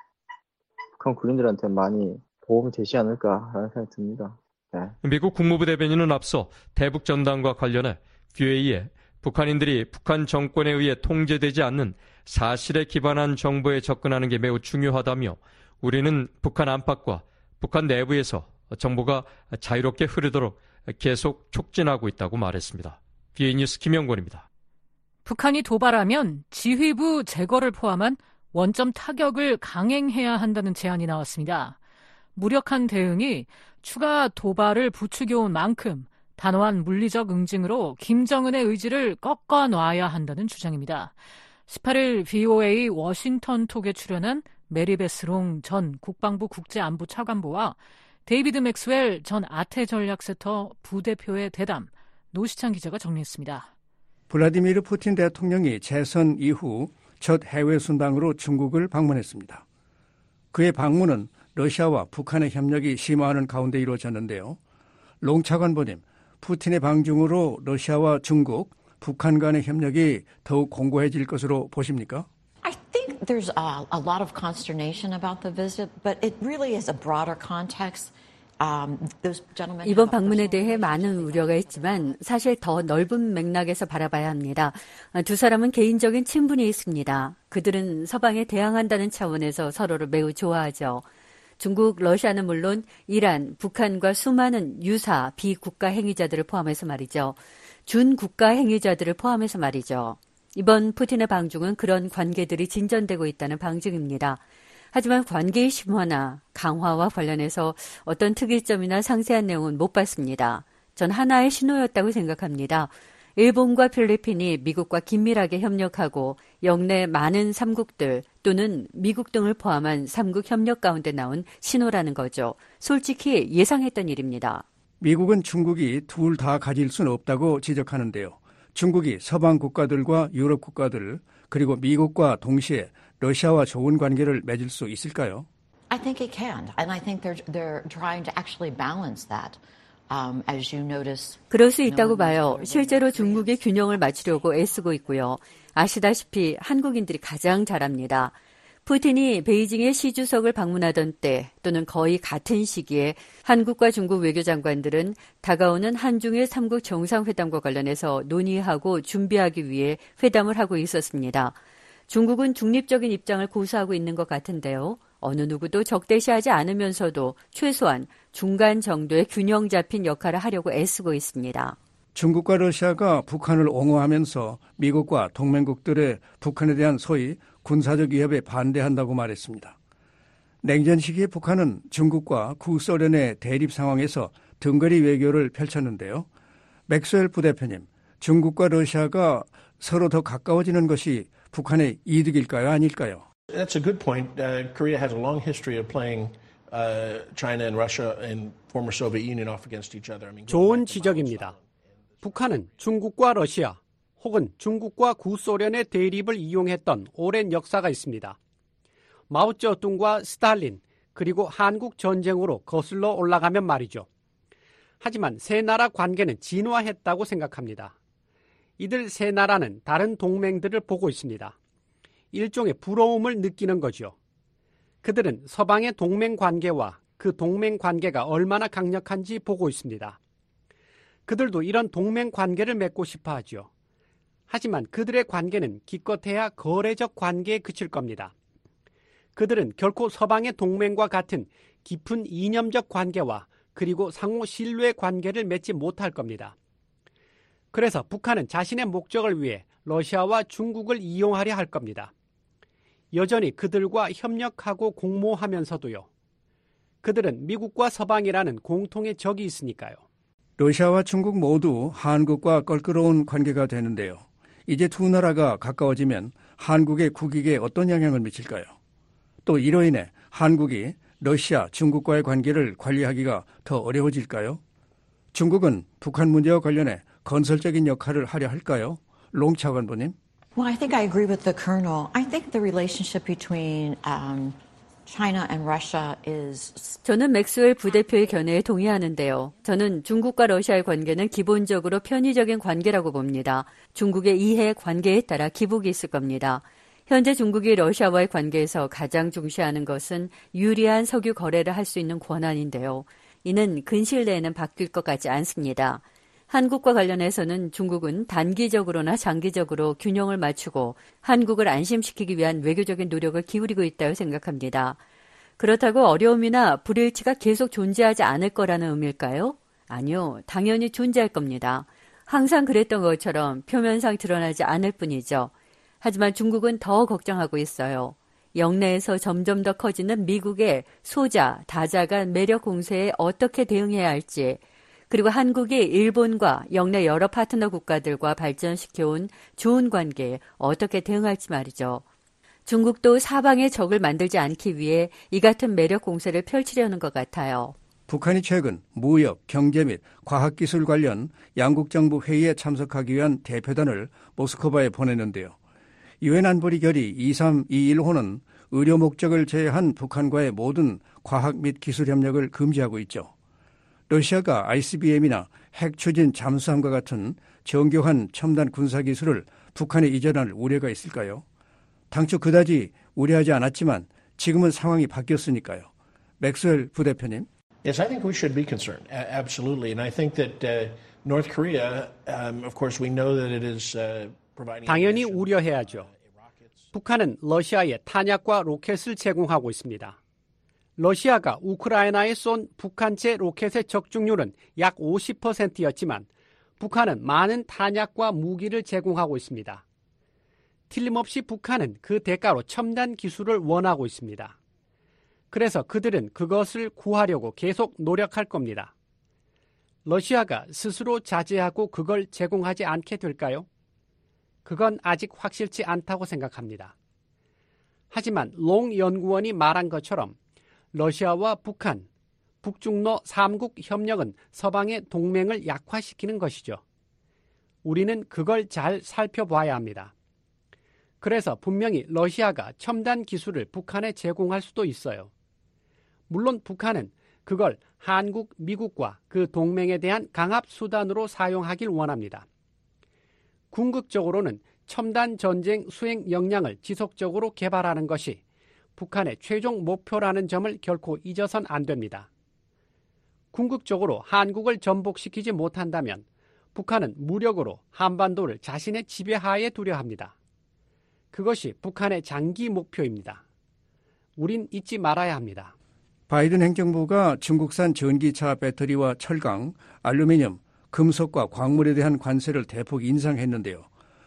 북한 국민들한테 많이 도움이 되지 않을까라는 생각이 듭니다. 네. 미국 국무부 대변인은 앞서 대북 전단과 관련해 뷰에이에 북한인들이 북한 정권에 의해 통제되지 않는 사실에 기반한 정보에 접근하는 게 매우 중요하다며 우리는 북한 안팎과 북한 내부에서 정보가 자유롭게 흐르도록 계속 촉진하고 있다고 말했습니다. 뷰에이 뉴스 김영권입니다. 북한이 도발하면 지휘부 제거를 포함한 원점 타격을 강행해야 한다는 제안이 나왔습니다. 무력한 대응이 추가 도발을 부추겨온 만큼 단호한 물리적 응징으로 김정은의 의지를 꺾어놔야 한다는 주장입니다. 십팔 일 브이오에이 워싱턴 톡에 출연한 메리 베스롱 전 국방부 국제안보 차관보와 데이비드 맥스웰 전 아태 전략센터 부대표의 대담, 노시창 기자가 정리했습니다. 블라디미르 푸틴 대통령이 재선 이후 첫 해외 순방으로 중국을 방문했습니다. 그의 방문은 러시아와 북한의 협력이 심화하는 가운데 이루어졌는데요. 롱 차관보님, 푸틴의 방중으로 러시아와 중국, 북한 간의 협력이 더욱 공고해질 것으로 보십니까? I think there's a, a lot of consternation about the visit, but it really is a broader context. Um, those gentlemen 이번 방문에 대해 많은 우려가 있지만 사실 더 넓은 맥락에서 바라봐야 합니다. 두 사람은 개인적인 친분이 있습니다. 그들은 서방에 대항한다는 차원에서 서로를 매우 좋아하죠. 중국, 러시아는 물론 이란, 북한과 수많은 유사 비국가 행위자들을 포함해서 말이죠. 준국가 행위자들을 포함해서 말이죠. 이번 푸틴의 방중은 그런 관계들이 진전되고 있다는 방증입니다. 하지만 관계의 심화나 강화와 관련해서 어떤 특이점이나 상세한 내용은 못 봤습니다. 전 하나의 신호였다고 생각합니다. 일본과 필리핀이 미국과 긴밀하게 협력하고 영내 많은 삼국들 또는 미국 등을 포함한 삼국 협력 가운데 나온 신호라는 거죠. 솔직히 예상했던 일입니다. 미국은 중국이 둘 다 가질 수는 없다고 지적하는데요. 중국이 서방 국가들과 유럽 국가들 그리고 미국과 동시에 러시아와 좋은 관계를 맺을 수 있을까요? I think it can, and I think they're they're trying to actually balance that. Um, as you notice, 그럴 수 있다고 봐요. 실제로 중국이 균형을 맞추려고 애쓰고 있고요. 아시다시피 한국인들이 가장 잘합니다. 푸틴이 베이징의 시 주석을 방문하던 때 또는 거의 같은 시기에 한국과 중국 외교장관들은 다가오는 한중일 삼국 정상회담과 관련해서 논의하고 준비하기 위해 회담을 하고 있었습니다. 중국은 중립적인 입장을 고수하고 있는 것 같은데요. 어느 누구도 적대시하지 않으면서도 최소한 중간 정도의 균형 잡힌 역할을 하려고 애쓰고 있습니다. 중국과 러시아가 북한을 옹호하면서 미국과 동맹국들의 북한에 대한 소위 군사적 위협에 반대한다고 말했습니다. 냉전 시기에 북한은 중국과 구소련의 대립 상황에서 등거리 외교를 펼쳤는데요. 맥스웰 부대표님, 중국과 러시아가 서로 더 가까워지는 것이 북한의 이득일까요, 아닐까요? That's a good point. Uh, Korea has a long history of playing uh, China and Russia and former Soviet Union off against each other. I mean, 좋은 지적입니다. 북한은 중국과 러시아 혹은 중국과 구소련의 대립을 이용했던 오랜 역사가 있습니다. 마오쩌둥과 스탈린 그리고 한국 전쟁으로 거슬러 올라가면 말이죠. 하지만 세 나라 관계는 진화했다고 생각합니다. 이들 세 나라는 다른 동맹들을 보고 있습니다. 일종의 부러움을 느끼는 거죠. 그들은 서방의 동맹 관계와 그 동맹 관계가 얼마나 강력한지 보고 있습니다. 그들도 이런 동맹 관계를 맺고 싶어 하죠. 하지만 그들의 관계는 기껏해야 거래적 관계에 그칠 겁니다. 그들은 결코 서방의 동맹과 같은 깊은 이념적 관계와 그리고 상호 신뢰 관계를 맺지 못할 겁니다. 그래서 북한은 자신의 목적을 위해 러시아와 중국을 이용하려 할 겁니다. 여전히 그들과 협력하고 공모하면서도요. 그들은 미국과 서방이라는 공통의 적이 있으니까요. 러시아와 중국 모두 한국과 껄끄러운 관계가 되는데요. 이제 두 나라가 가까워지면 한국의 국익에 어떤 영향을 미칠까요? 또 이로 인해 한국이 러시아, 중국과의 관계를 관리하기가 더 어려워질까요? 중국은 북한 문제와 관련해 건설적인 역할을 하려 할까요? 롱 차관보님. Well, I think I agree with the Colonel. I think the relationship between um, China and Russia is. 저는 맥스웰 부대표의 견해에 동의하는데요. 저는 중국과 러시아의 관계는 기본적으로 편의적인 관계라고 봅니다. 중국의 이해 관계에 따라 기복이 있을 겁니다. 현재 중국이 러시아와의 관계에서 가장 중시하는 것은 유리한 석유 거래를 할 수 있는 권한인데요. 이는 근시일 내에는 바뀔 것 같지 않습니다. 한국과 관련해서는 중국은 단기적으로나 장기적으로 균형을 맞추고 한국을 안심시키기 위한 외교적인 노력을 기울이고 있다고 생각합니다. 그렇다고 어려움이나 불일치가 계속 존재하지 않을 거라는 의미일까요? 아니요, 당연히 존재할 겁니다. 항상 그랬던 것처럼 표면상 드러나지 않을 뿐이죠. 하지만 중국은 더 걱정하고 있어요. 영내에서 점점 더 커지는 미국의 소자, 다자간 매력 공세에 어떻게 대응해야 할지, 그리고 한국이 일본과 영내 여러 파트너 국가들과 발전시켜온 좋은 관계에 어떻게 대응할지 말이죠. 중국도 사방의 적을 만들지 않기 위해 이 같은 매력 공세를 펼치려는 것 같아요. 북한이 최근 무역, 경제 및 과학기술 관련 양국 정부 회의에 참석하기 위한 대표단을 모스크바에 보냈는데요. 유엔 안보리 결의 이삼이일 호는 의료 목적을 제외한 북한과의 모든 과학 및 기술 협력을 금지하고 있죠. 러시아가 아이씨비엠이나 핵 추진 잠수함과 같은 정교한 첨단 군사기술을 북한에 이전할 우려가 있을까요? 당초 그다지 우려하지 않았지만 지금은 상황이 바뀌었으니까요. 맥스웰 부대표님. Yes, I think we should be concerned. Absolutely. And I think that uh, North Korea, um, of course, we know that it is uh, providing. 당연히 우려해야죠. 북한은 러시아에 탄약과 로켓을 제공하고 있습니다. 러시아가 우크라이나에 쏜 북한제 로켓의 적중률은 약 오십 퍼센트였지만 북한은 많은 탄약과 무기를 제공하고 있습니다. 틀림없이 북한은 그 대가로 첨단 기술을 원하고 있습니다. 그래서 그들은 그것을 구하려고 계속 노력할 겁니다. 러시아가 스스로 자제하고 그걸 제공하지 않게 될까요? 그건 아직 확실치 않다고 생각합니다. 하지만 롱 연구원이 말한 것처럼 러시아와 북한, 북중러 삼국 협력은 서방의 동맹을 약화시키는 것이죠. 우리는 그걸 잘 살펴봐야 합니다. 그래서 분명히 러시아가 첨단 기술을 북한에 제공할 수도 있어요. 물론 북한은 그걸 한국, 미국과 그 동맹에 대한 강압 수단으로 사용하길 원합니다. 궁극적으로는 첨단 전쟁 수행 역량을 지속적으로 개발하는 것이 북한의 최종 목표라는 점을 결코 잊어선 안 됩니다. 궁극적으로 한국을 전복시키지 못한다면 북한은 무력으로 한반도를 자신의 지배하에 두려 합니다. 그것이 북한의 장기 목표입니다. 우린 잊지 말아야 합니다. 바이든 행정부가 중국산 전기차 배터리와 철강, 알루미늄, 금속과 광물에 대한 관세를 대폭 인상했는데요.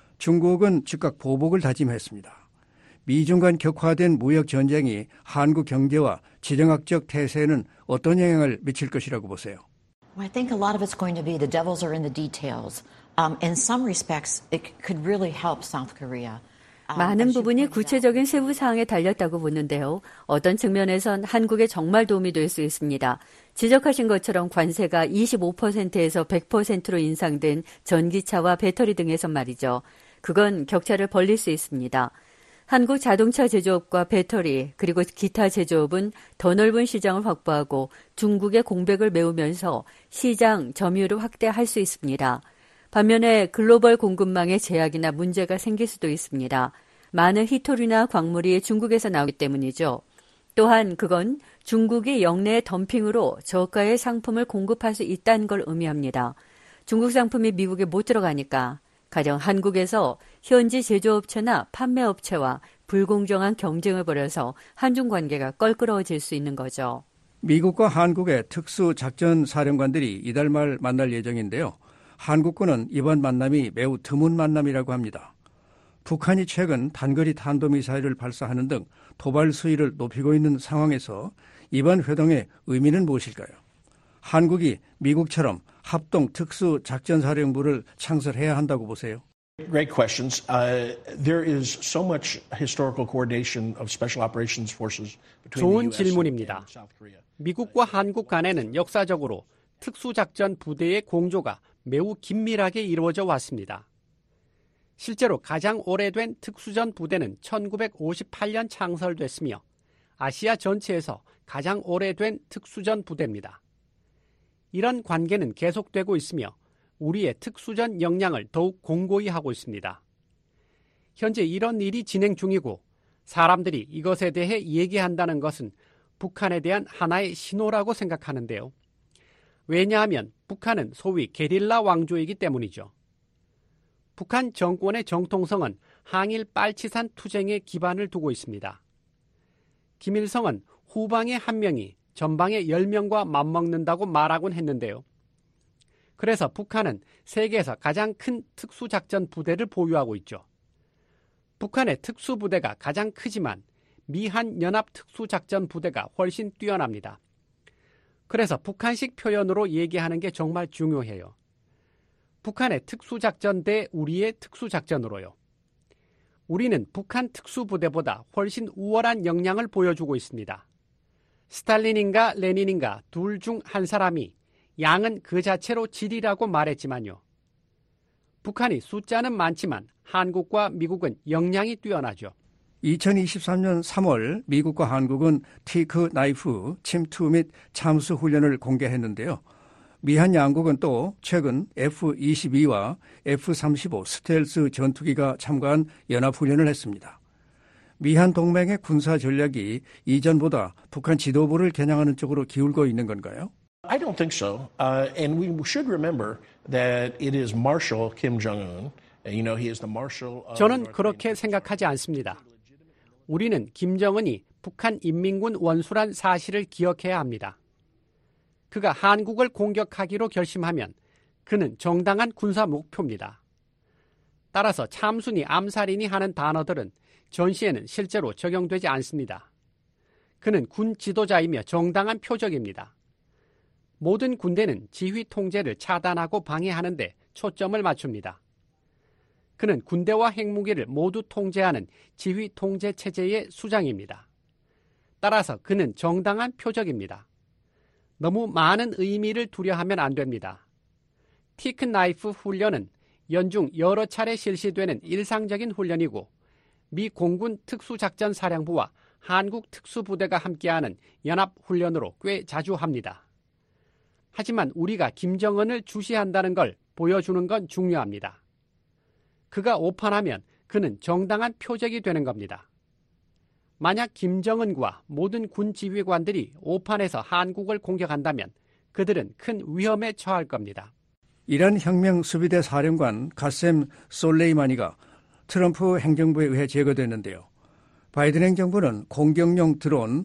중국은 즉각 보복을 다짐했습니다. 미중 간 격화된 무역 전쟁이 한국 경제와 지정학적 태세에는 어떤 영향을 미칠 것이라고 보세요? Well, I think a lot of it's going to be the devils are in the details. Um, in some respects, it could really help South Korea. 많은 부분이 구체적인 세부 사항에 달렸다고 보는데요. 어떤 측면에선 한국에 정말 도움이 될 수 있습니다. 지적하신 것처럼 관세가 이십오 퍼센트에서 백 퍼센트로 인상된 전기차와 배터리 등에선 말이죠. 그건 격차를 벌릴 수 있습니다. 한국 자동차 제조업과 배터리 그리고 기타 제조업은 더 넓은 시장을 확보하고 중국의 공백을 메우면서 시장 점유율을 확대할 수 있습니다. 반면에 글로벌 공급망에 제약이나 문제가 생길 수도 있습니다. 많은 희토류나 광물이 중국에서 나오기 때문이죠. 또한 그건 중국이 역내 덤핑으로 저가의 상품을 공급할 수 있다는 걸 의미합니다. 중국 상품이 미국에 못 들어가니까 가령 한국에서 현지 제조업체나 판매업체와 불공정한 경쟁을 벌여서 한중 관계가 껄끄러워질 수 있는 거죠. 미국과 한국의 특수작전 사령관들이 이달 말 만날 예정인데요. 한국군은 이번 만남이 매우 드문 만남이라고 합니다. 북한이 최근 단거리 탄도미사일을 발사하는 등 도발 수위를 높이고 있는 상황에서 이번 회동의 의미는 무엇일까요? 한국이 미국처럼 합동 특수작전사령부를 창설해야 한다고 보세요. Great questions. Uh, there is so much historical coordination of special operations forces between the 좋은 질문입니다. 미국과 한국 간에는 역사적으로 특수작전 부대의 공조가 매우 긴밀하게 이루어져 왔습니다. 실제로 가장 오래된 특수전 부대는 천구백오십팔 년 창설됐으며 아시아 전체에서 가장 오래된 특수전 부대입니다. 이런 관계는 계속되고 있으며 우리의 특수전 역량을 더욱 공고히 하고 있습니다. 현재 이런 일이 진행 중이고 사람들이 이것에 대해 얘기한다는 것은 북한에 대한 하나의 신호라고 생각하는데요. 왜냐하면 북한은 소위 게릴라 왕조이기 때문이죠. 북한 정권의 정통성은 항일 빨치산 투쟁에 기반을 두고 있습니다. 김일성은 후방의 한 명이 전방의 열 명과 맞먹는다고 말하곤 했는데요. 그래서 북한은 세계에서 가장 큰 특수작전 부대를 보유하고 있죠. 북한의 특수부대가 가장 크지만 미한 연합 특수작전 부대가 훨씬 뛰어납니다. 그래서 북한식 표현으로 얘기하는 게 정말 중요해요. 북한의 특수작전 대 우리의 특수작전으로요. 우리는 북한 특수부대보다 훨씬 우월한 역량을 보여주고 있습니다. 스탈린인가 레닌인가 둘 중 한 사람이 양은 그 자체로 질이라고 말했지만요. 북한이 숫자는 많지만 한국과 미국은 역량이 뛰어나죠. 이천이십삼 년 삼월 미국과 한국은 티크 나이프 침투 및 참수 훈련을 공개했는데요. 미한 양국은 또 최근 에프 이십이와 에프 삼십오 스텔스 전투기가 참가한 연합훈련을 했습니다. 미한 동맹의 군사 전략이 이전보다 북한 지도부를 겨냥하는 쪽으로 기울고 있는 건가요? I don't think so. Uh, and we should remember that it is Marshal Kim Jong-un. You know, he is the Marshal of 저는 그렇게 생각하지 않습니다. 우리는 김정은이 북한 인민군 원수란 사실을 기억해야 합니다. 그가 한국을 공격하기로 결심하면 그는 정당한 군사 목표입니다. 따라서 참순이 암살이니 하는 단어들은 전시에는 실제로 적용되지 않습니다. 그는 군 지도자이며 정당한 표적입니다. 모든 군대는 지휘 통제를 차단하고 방해하는 데 초점을 맞춥니다. 그는 군대와 핵무기를 모두 통제하는 지휘 통제 체제의 수장입니다. 따라서 그는 정당한 표적입니다. 너무 많은 의미를 두려하면 안 됩니다. 티크 나이프 훈련은 연중 여러 차례 실시되는 일상적인 훈련이고 미 공군 특수작전사령부와 한국 특수부대가 함께하는 연합훈련으로 꽤 자주 합니다. 하지만 우리가 김정은을 주시한다는 걸 보여주는 건 중요합니다. 그가 오판하면 그는 정당한 표적이 되는 겁니다. 만약 김정은과 모든 군 지휘관들이 오판해서 한국을 공격한다면 그들은 큰 위험에 처할 겁니다. 이란 혁명 수비대 사령관 가셈 솔레이마니가 트럼프 행정부에 의해 제거됐는데요. 바이든 행정부는 공격용 드론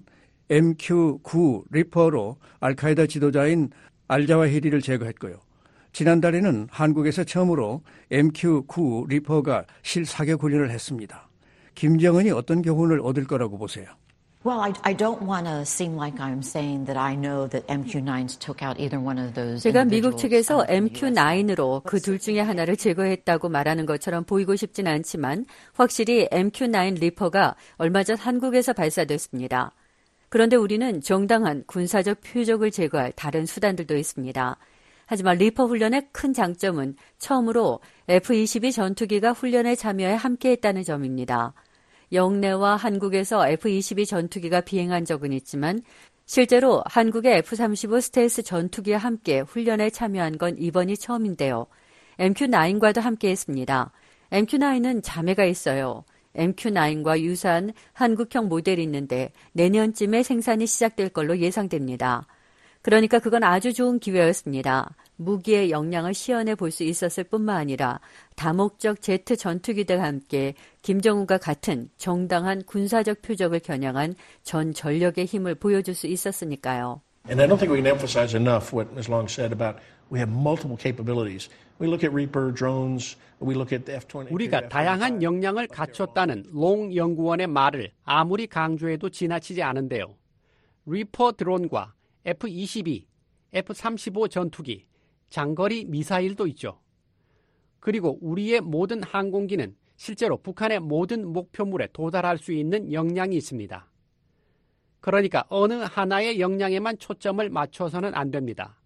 엠큐 구 리퍼로 알카에다 지도자인 알자와히리를 제거했고요. 지난달에는 한국에서 처음으로 엠큐 구 리퍼가 실사격 훈련을 했습니다. 김정은이 어떤 교훈을 얻을 거라고 보세요? Well, I, I don't want to seem like I'm saying that I know that 엠큐 나인s took out either one of those. 제가 미국 측에서 엠큐 나인으로 그 둘 중에 하나를 제거했다고 말하는 것처럼 보이고 싶진 않지만 확실히 엠큐 나인 리퍼가 얼마 전 한국에서 발사됐습니다. 그런데 우리는 정당한 군사적 표적을 제거할 다른 수단들도 있습니다. 하지만 리퍼 훈련의 큰 장점은 처음으로 에프 이십이 전투기가 훈련에 참여해 함께했다는 점입니다. 영내와 한국에서 에프 이십이 전투기가 비행한 적은 있지만 실제로 한국의 에프 삼십오 스텔스 전투기와 함께 훈련에 참여한 건 이번이 처음인데요. 엠큐 나인과도 함께했습니다. 엠큐 나인은 자매가 있어요. 엠큐 나인과 유사한 한국형 모델이 있는데 내년쯤에 생산이 시작될 걸로 예상됩니다. 그러니까 그건 아주 좋은 기회였습니다. 무기의 역량을 시연해 볼 수 있었을 뿐만 아니라 다목적 제트 전투기들과 함께 김정은과 같은 정당한 군사적 표적을 겨냥한 전 전력의 힘을 보여줄 수 있었으니까요. And I don't think we can emphasize enough what Miz Long said about we have multiple capabilities. We look at Reaper drones, we look at the 에프 이십이. 우리가 다양한 역량을 갖췄다는 롱 연구원의 말을 아무리 강조해도 지나치지 않은데요. 리퍼 드론과 에프 이십이, 에프 삼십오 전투기, 장거리 미사일도 있죠. 그리고 우리의 모든 항공기는 실제로 북한의 모든 목표물에 도달할 수 있는 역량이 있습니다. 그러니까 어느 하나의 역량에만 초점을 맞춰서는 안 됩니다.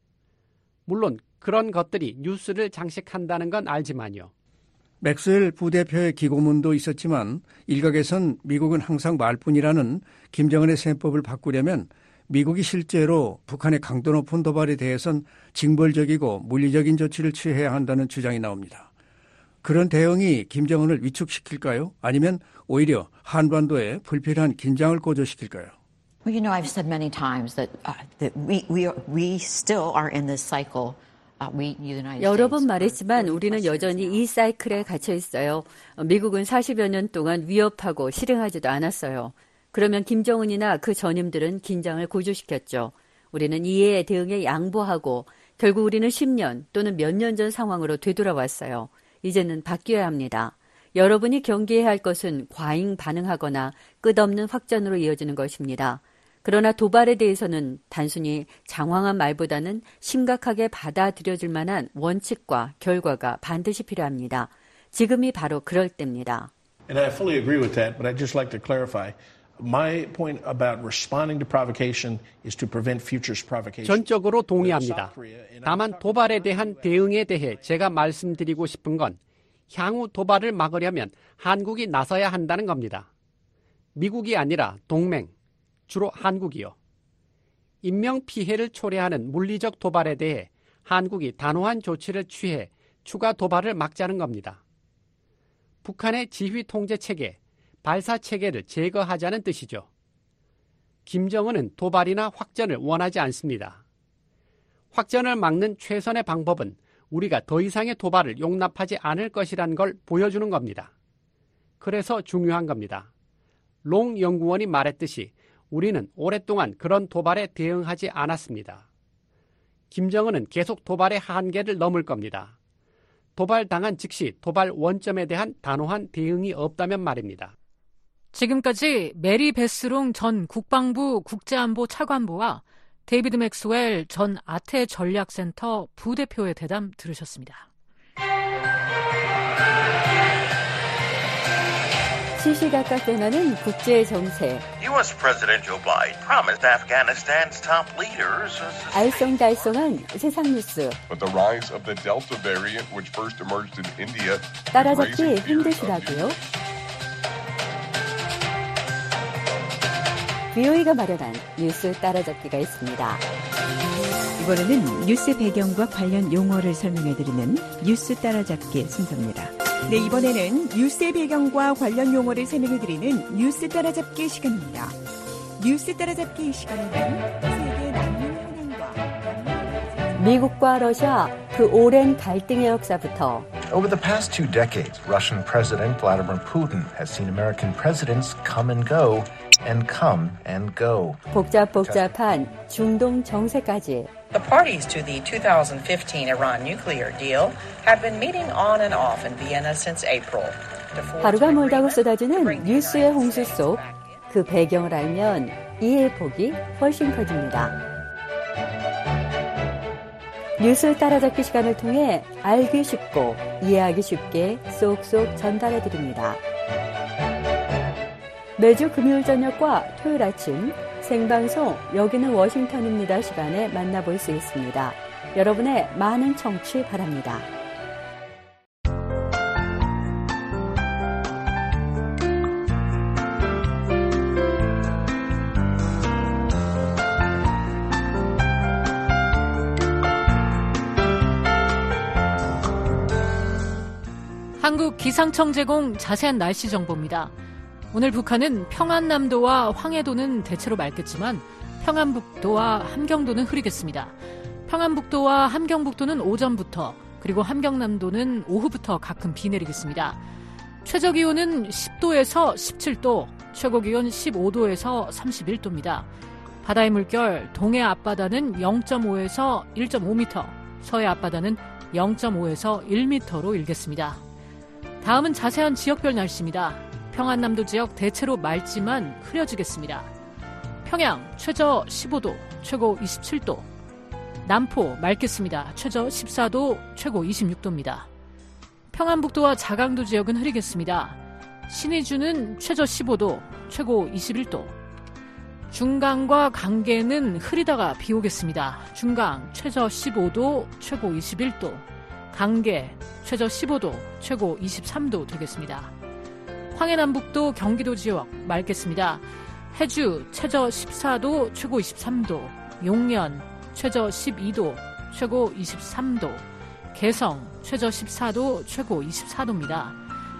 물론 그런 것들이 뉴스를 장식한다는 건 알지만요. 맥스웰 부대표의 기고문도 있었지만 일각에선 미국은 항상 말뿐이라는 김정은의 셈법을 바꾸려면 미국이 실제로 북한의 강도 높은 도발에 대해선 징벌적이고 물리적인 조치를 취해야 한다는 주장이 나옵니다. 그런 대응이 김정은을 위축시킬까요? 아니면 오히려 한반도에 불필요한 긴장을 고조시킬까요? Well, you know, I've said many times that, uh, that we, we, are, we still are in this cycle. Uh, we, the United 여러 States, 번 말했지만 우리는 여전히 이 사이클에 갇혀 있어요. 미국은 사십여 년 동안 위협하고 실행하지도 않았어요. 그러면 김정은이나 그 전임들은 긴장을 고조시켰죠. 우리는 이에 대응에 양보하고 결국 우리는 십 년 또는 몇 년 전 상황으로 되돌아왔어요. 이제는 바뀌어야 합니다. 여러분이 경계해야 할 것은 과잉 반응하거나 끝없는 확전으로 이어지는 것입니다. 그러나 도발에 대해서는 단순히 장황한 말보다는 심각하게 받아들여질 만한 원칙과 결과가 반드시 필요합니다. 지금이 바로 그럴 때입니다. And I fully agree with that, but I'd just like to clarify. My point about responding to provocation is to prevent future provocation. 전적으로 동의합니다. 다만 도발에 대한 대응에 대해 제가 말씀드리고 싶은 건 향후 도발을 막으려면 한국이 나서야 한다는 겁니다. 미국이 아니라 동맹, 주로 한국이요. 인명피해를 초래하는 물리적 도발에 대해 한국이 단호한 조치를 취해 추가 도발을 막자는 겁니다. 북한의 지휘 통제 체계, 발사 체계를 제거하자는 뜻이죠. 김정은은 도발이나 확전을 원하지 않습니다. 확전을 막는 최선의 방법은 우리가 더 이상의 도발을 용납하지 않을 것이라는 걸 보여주는 겁니다. 그래서 중요한 겁니다. 롱 연구원이 말했듯이 우리는 오랫동안 그런 도발에 대응하지 않았습니다. 김정은은 계속 도발의 한계를 넘을 겁니다. 도발당한 즉시 도발 원점에 대한 단호한 대응이 없다면 말입니다. 지금까지 메리 베스롱 전 국방부 국제안보 차관보와 데이비드 맥스웰 전 아태 전략센터 부대표의 대담 들으셨습니다. 시시각각 변하는 국제 정세. 유에스 President Joe Biden promised Afghanistan's top leaders. 알쏭달쏭한 세상 뉴스. But the rise of the Delta variant, which first emerged in India, 따라잡기 힘드시다고요? 브이오에이가 마련한 뉴스 따라잡기가 있습니다. 이번에는 뉴스 배경과 관련 용어를 설명해드리는 뉴스 따라잡기 순서입니다. 네, 이번에는 뉴스의 배경과 관련 용어를 설명해드리는 뉴스 따라잡기 시간입니다. 뉴스 따라잡기 시간에는 세계 난민 현황과 미국과 러시아 그 오랜 갈등의 역사부터 Over the past two decades, Russian President Vladimir Putin has seen American presidents come and go and come and go. 복잡복잡한 중동 정세까지 The parties to the two thousand fifteen Iran nuclear deal have been meeting on and off in Vienna since April. 하루가 멀다고 쏟아지는 뉴스의 홍수 속 그 배경을 알면 이해의 폭이 훨씬 커집니다. 뉴스 따라잡기 시간을 통해 알기 쉽고 이해하기 쉽게 쏙쏙 전달해드립니다. 매주 금요일 저녁과 토요일 아침 생방송 여기는 워싱턴입니다 시간에 만나볼 수 있습니다. 여러분의 많은 청취 바랍니다. 한국 기상청 제공 자세한 날씨 정보입니다. 오늘 북한은 평안남도와 황해도는 대체로 맑겠지만 평안북도와 함경도는 흐리겠습니다. 평안북도와 함경북도는 오전부터 그리고 함경남도는 오후부터 가끔 비 내리겠습니다. 최저기온은 십 도에서 십칠 도, 최고기온 십오 도에서 삼십일 도입니다. 바다의 물결 동해 앞바다는 영 점 오에서 일 점 오 미터, 서해 앞바다는 영 점 오에서 일 미터로 일겠습니다. 다음은 자세한 지역별 날씨입니다. 평안남도 지역 대체로 맑지만 흐려지겠습니다. 평양 최저 십오 도, 최고 이십칠 도. 남포 맑겠습니다. 최저 십사 도, 최고 이십육 도입니다. 평안북도와 자강도 지역은 흐리겠습니다. 신의주는 최저 십오 도, 최고 이십일 도. 중강과 강계는 흐리다가 비 오겠습니다. 중강 최저 십오 도, 최고 이십일 도. 강계 최저 십오 도, 최고 이십삼 도 되겠습니다. 황해남북도 경기도 지역 맑겠습니다. 해주 최저 십사 도, 최고 이십삼 도. 용연 최저 십이 도, 최고 이십삼 도. 개성 최저 십사 도, 최고 이십사 도입니다.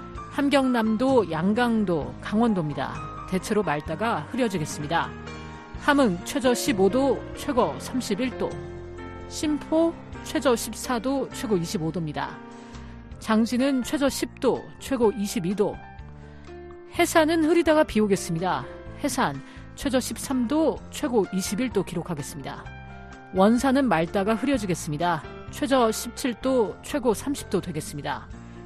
함경남도, 양강도, 강원도입니다. 대체로 맑다가 흐려지겠습니다. 함흥 최저 십오 도, 최고 삼십일 도. 심포 최저 십사 도, 최고 이십오 도입니다. 장진은 최저 십 도, 최고 이십이 도. 해산은 흐리다가 비 오겠습니다. 해산 최저 십삼 도, 최고 이십일 도 기록하겠습니다. 원산은 맑다가 흐려지겠습니다. 최저 십칠 도, 최고 삼십 도 되겠습니다.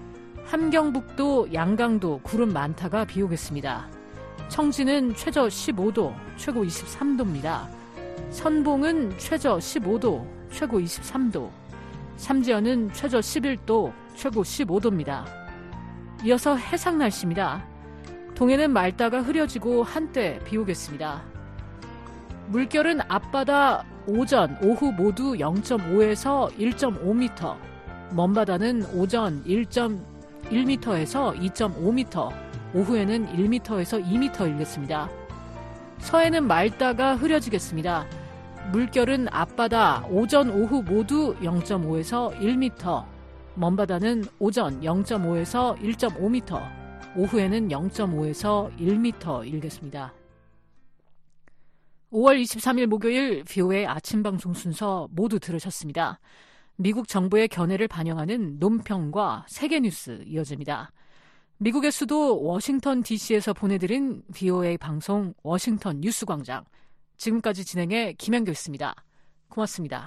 함경북도, 양강도 구름 많다가 비 오겠습니다. 청진은 최저 십오 도, 최고 이십삼 도입니다. 선봉은 최저 십오 도, 최고 이십삼 도. 삼지연은 최저 십일 도, 최고 십오 도입니다. 이어서 해상 날씨입니다. 동해는 맑다가 흐려지고 한때 비 오겠습니다. 물결은 앞바다 오전, 오후 모두 영 점 오에서 일 점 오 미터, 먼바다는 오전 일 점 일 미터에서 이 점 오 미터, 오후에는 일 미터에서 이 미터 일겠습니다. 서해는 맑다가 흐려지겠습니다. 물결은 앞바다 오전, 오후 모두 영 점 오에서 일 미터, 먼바다는 오전 영 점 오에서 일 점 오 미터, 오후에는 영 점 오에서 일 미터 일겠습니다. 오월 이십삼일 목요일 브이오에이 아침방송 순서 모두 들으셨습니다. 미국 정부의 견해를 반영하는 논평과 세계뉴스 이어집니다. 미국의 수도 워싱턴 디씨에서 보내드린 브이오에이 방송 워싱턴 뉴스광장. 지금까지 진행해 김현규였습니다. 고맙습니다.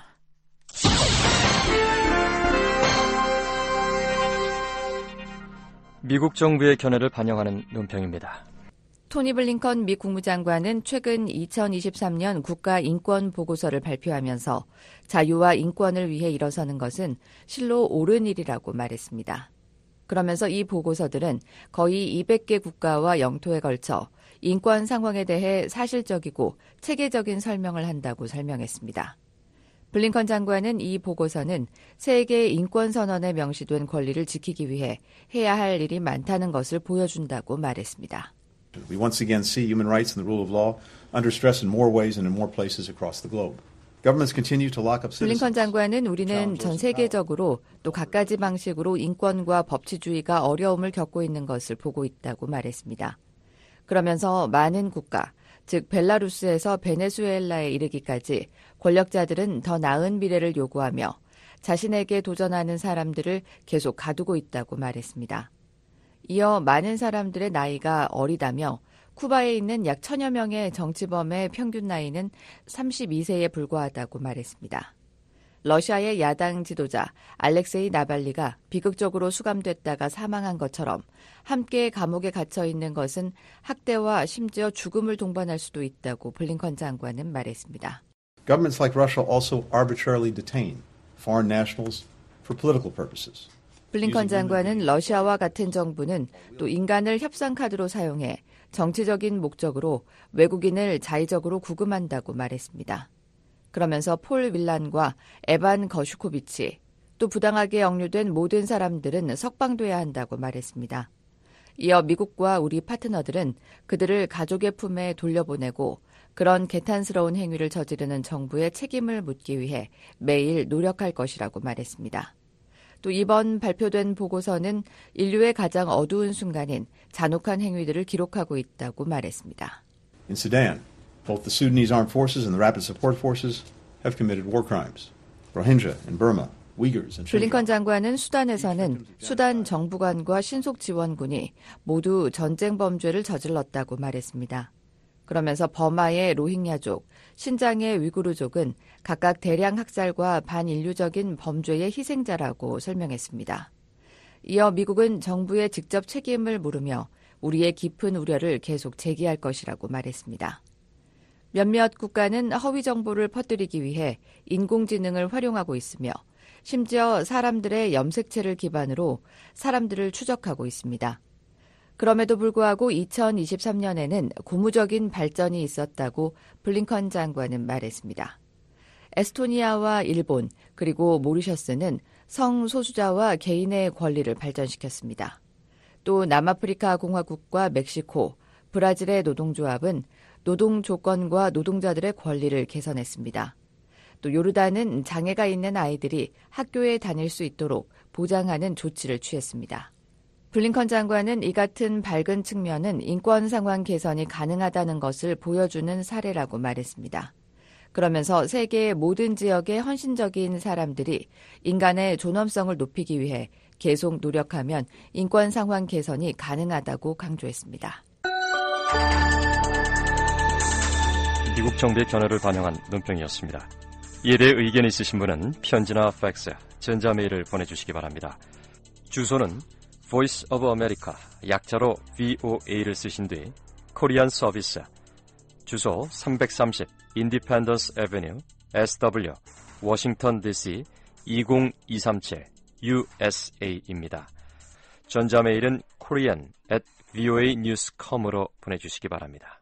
미국 정부의 견해를 반영하는 논평입니다. 토니 블링컨 미 국무장관은 최근 이천이십삼 년 국가인권보고서를 발표하면서 자유와 인권을 위해 일어서는 것은 실로 옳은 일이라고 말했습니다. 그러면서 이 보고서들은 거의 이백 개 국가와 영토에 걸쳐 인권 상황에 대해 사실적이고 체계적인 설명을 한다고 설명했습니다. 블링컨 장관은 이 보고서는 세계 인권선언에 명시된 권리를 지키기 위해 해야 할 일이 많다는 것을 보여준다고 말했습니다. We once again see human rights and the rule of law under stress in more ways and in more places across the globe. Governments continue to lock up citizens. 블링컨 장관은 우리는 전 세계적으로 또 갖가지 방식으로 인권과 법치주의가 어려움을 겪고 있는 것을 보고 있다고 말했습니다. 그러면서 많은 국가, 즉 벨라루스에서 베네수엘라에 이르기까지 권력자들은 더 나은 미래를 요구하며 자신에게 도전하는 사람들을 계속 가두고 있다고 말했습니다. 이어 많은 사람들의 나이가 어리다며 쿠바에 있는 약 천여 명의 정치범의 평균 나이는 삼십이 세에 불과하다고 말했습니다. 러시아의 야당 지도자 알렉세이 나발리가 비극적으로 수감됐다가 사망한 것처럼 함께 감옥에 갇혀 있는 것은 학대와 심지어 죽음을 동반할 수도 있다고 블링컨 장관은 말했습니다. Governments like Russia also arbitrarily detain foreign nationals for political purposes. 블링컨 장관은 러시아와 같은 정부는 또 인간을 협상 카드로 사용해 정치적인 목적으로 외국인을 자의적으로 구금한다고 말했습니다. 그러면서 폴 윌란과 에반 거슈코비치, 또 부당하게 억류된 모든 사람들은 석방돼야 한다고 말했습니다. 이어 미국과 우리 파트너들은 그들을 가족의 품에 돌려보내고 그런 개탄스러운 행위를 저지르는 정부의 책임을 묻기 위해 매일 노력할 것이라고 말했습니다. 또 이번 발표된 보고서는 인류의 가장 어두운 순간인 잔혹한 행위들을 기록하고 있다고 말했습니다. In Sudan, both the Sudanese Armed Forces and the Rapid Support Forces have committed war crimes. Rohingya in Burma, Uyghurs and 블링컨 장관은 수단에서는 수단 정부관과 신속 지원군이 모두 전쟁 범죄를 저질렀다고 말했습니다. 그러면서 버마의 로힝야족, 신장의 위구르족은 각각 대량 학살과 반인류적인 범죄의 희생자라고 설명했습니다. 이어 미국은 정부의 직접 책임을 물으며 우리의 깊은 우려를 계속 제기할 것이라고 말했습니다. 몇몇 국가는 허위 정보를 퍼뜨리기 위해 인공지능을 활용하고 있으며 심지어 사람들의 염색체를 기반으로 사람들을 추적하고 있습니다. 그럼에도 불구하고 이천이십삼 년에는 고무적인 발전이 있었다고 블링컨 장관은 말했습니다. 에스토니아와 일본 그리고 모리셔스는 성소수자와 개인의 권리를 발전시켰습니다. 또 남아프리카 공화국과 멕시코, 브라질의 노동조합은 노동 조건과 노동자들의 권리를 개선했습니다. 또 요르단은 장애가 있는 아이들이 학교에 다닐 수 있도록 보장하는 조치를 취했습니다. 블링컨 장관은 이 같은 밝은 측면은 인권 상황 개선이 가능하다는 것을 보여주는 사례라고 말했습니다. 그러면서 세계의 모든 지역의 헌신적인 사람들이 인간의 존엄성을 높이기 위해 계속 노력하면 인권 상황 개선이 가능하다고 강조했습니다. 미국 정부의 견해를 반영한 논평이었습니다. 이에 대해 의견 있으신 분은 편지나 팩스, 전자메일을 보내주시기 바랍니다. 주소는 Voice of America, 약자로 브이오에이를 쓰신 뒤 코리안 서비스, 주소 삼백삼십 Independence Avenue, 에스더블유, 워싱턴 디씨 이공이삼칠 유에스에이입니다. 전자메일은 korean at voa news dot com으로 보내주시기 바랍니다.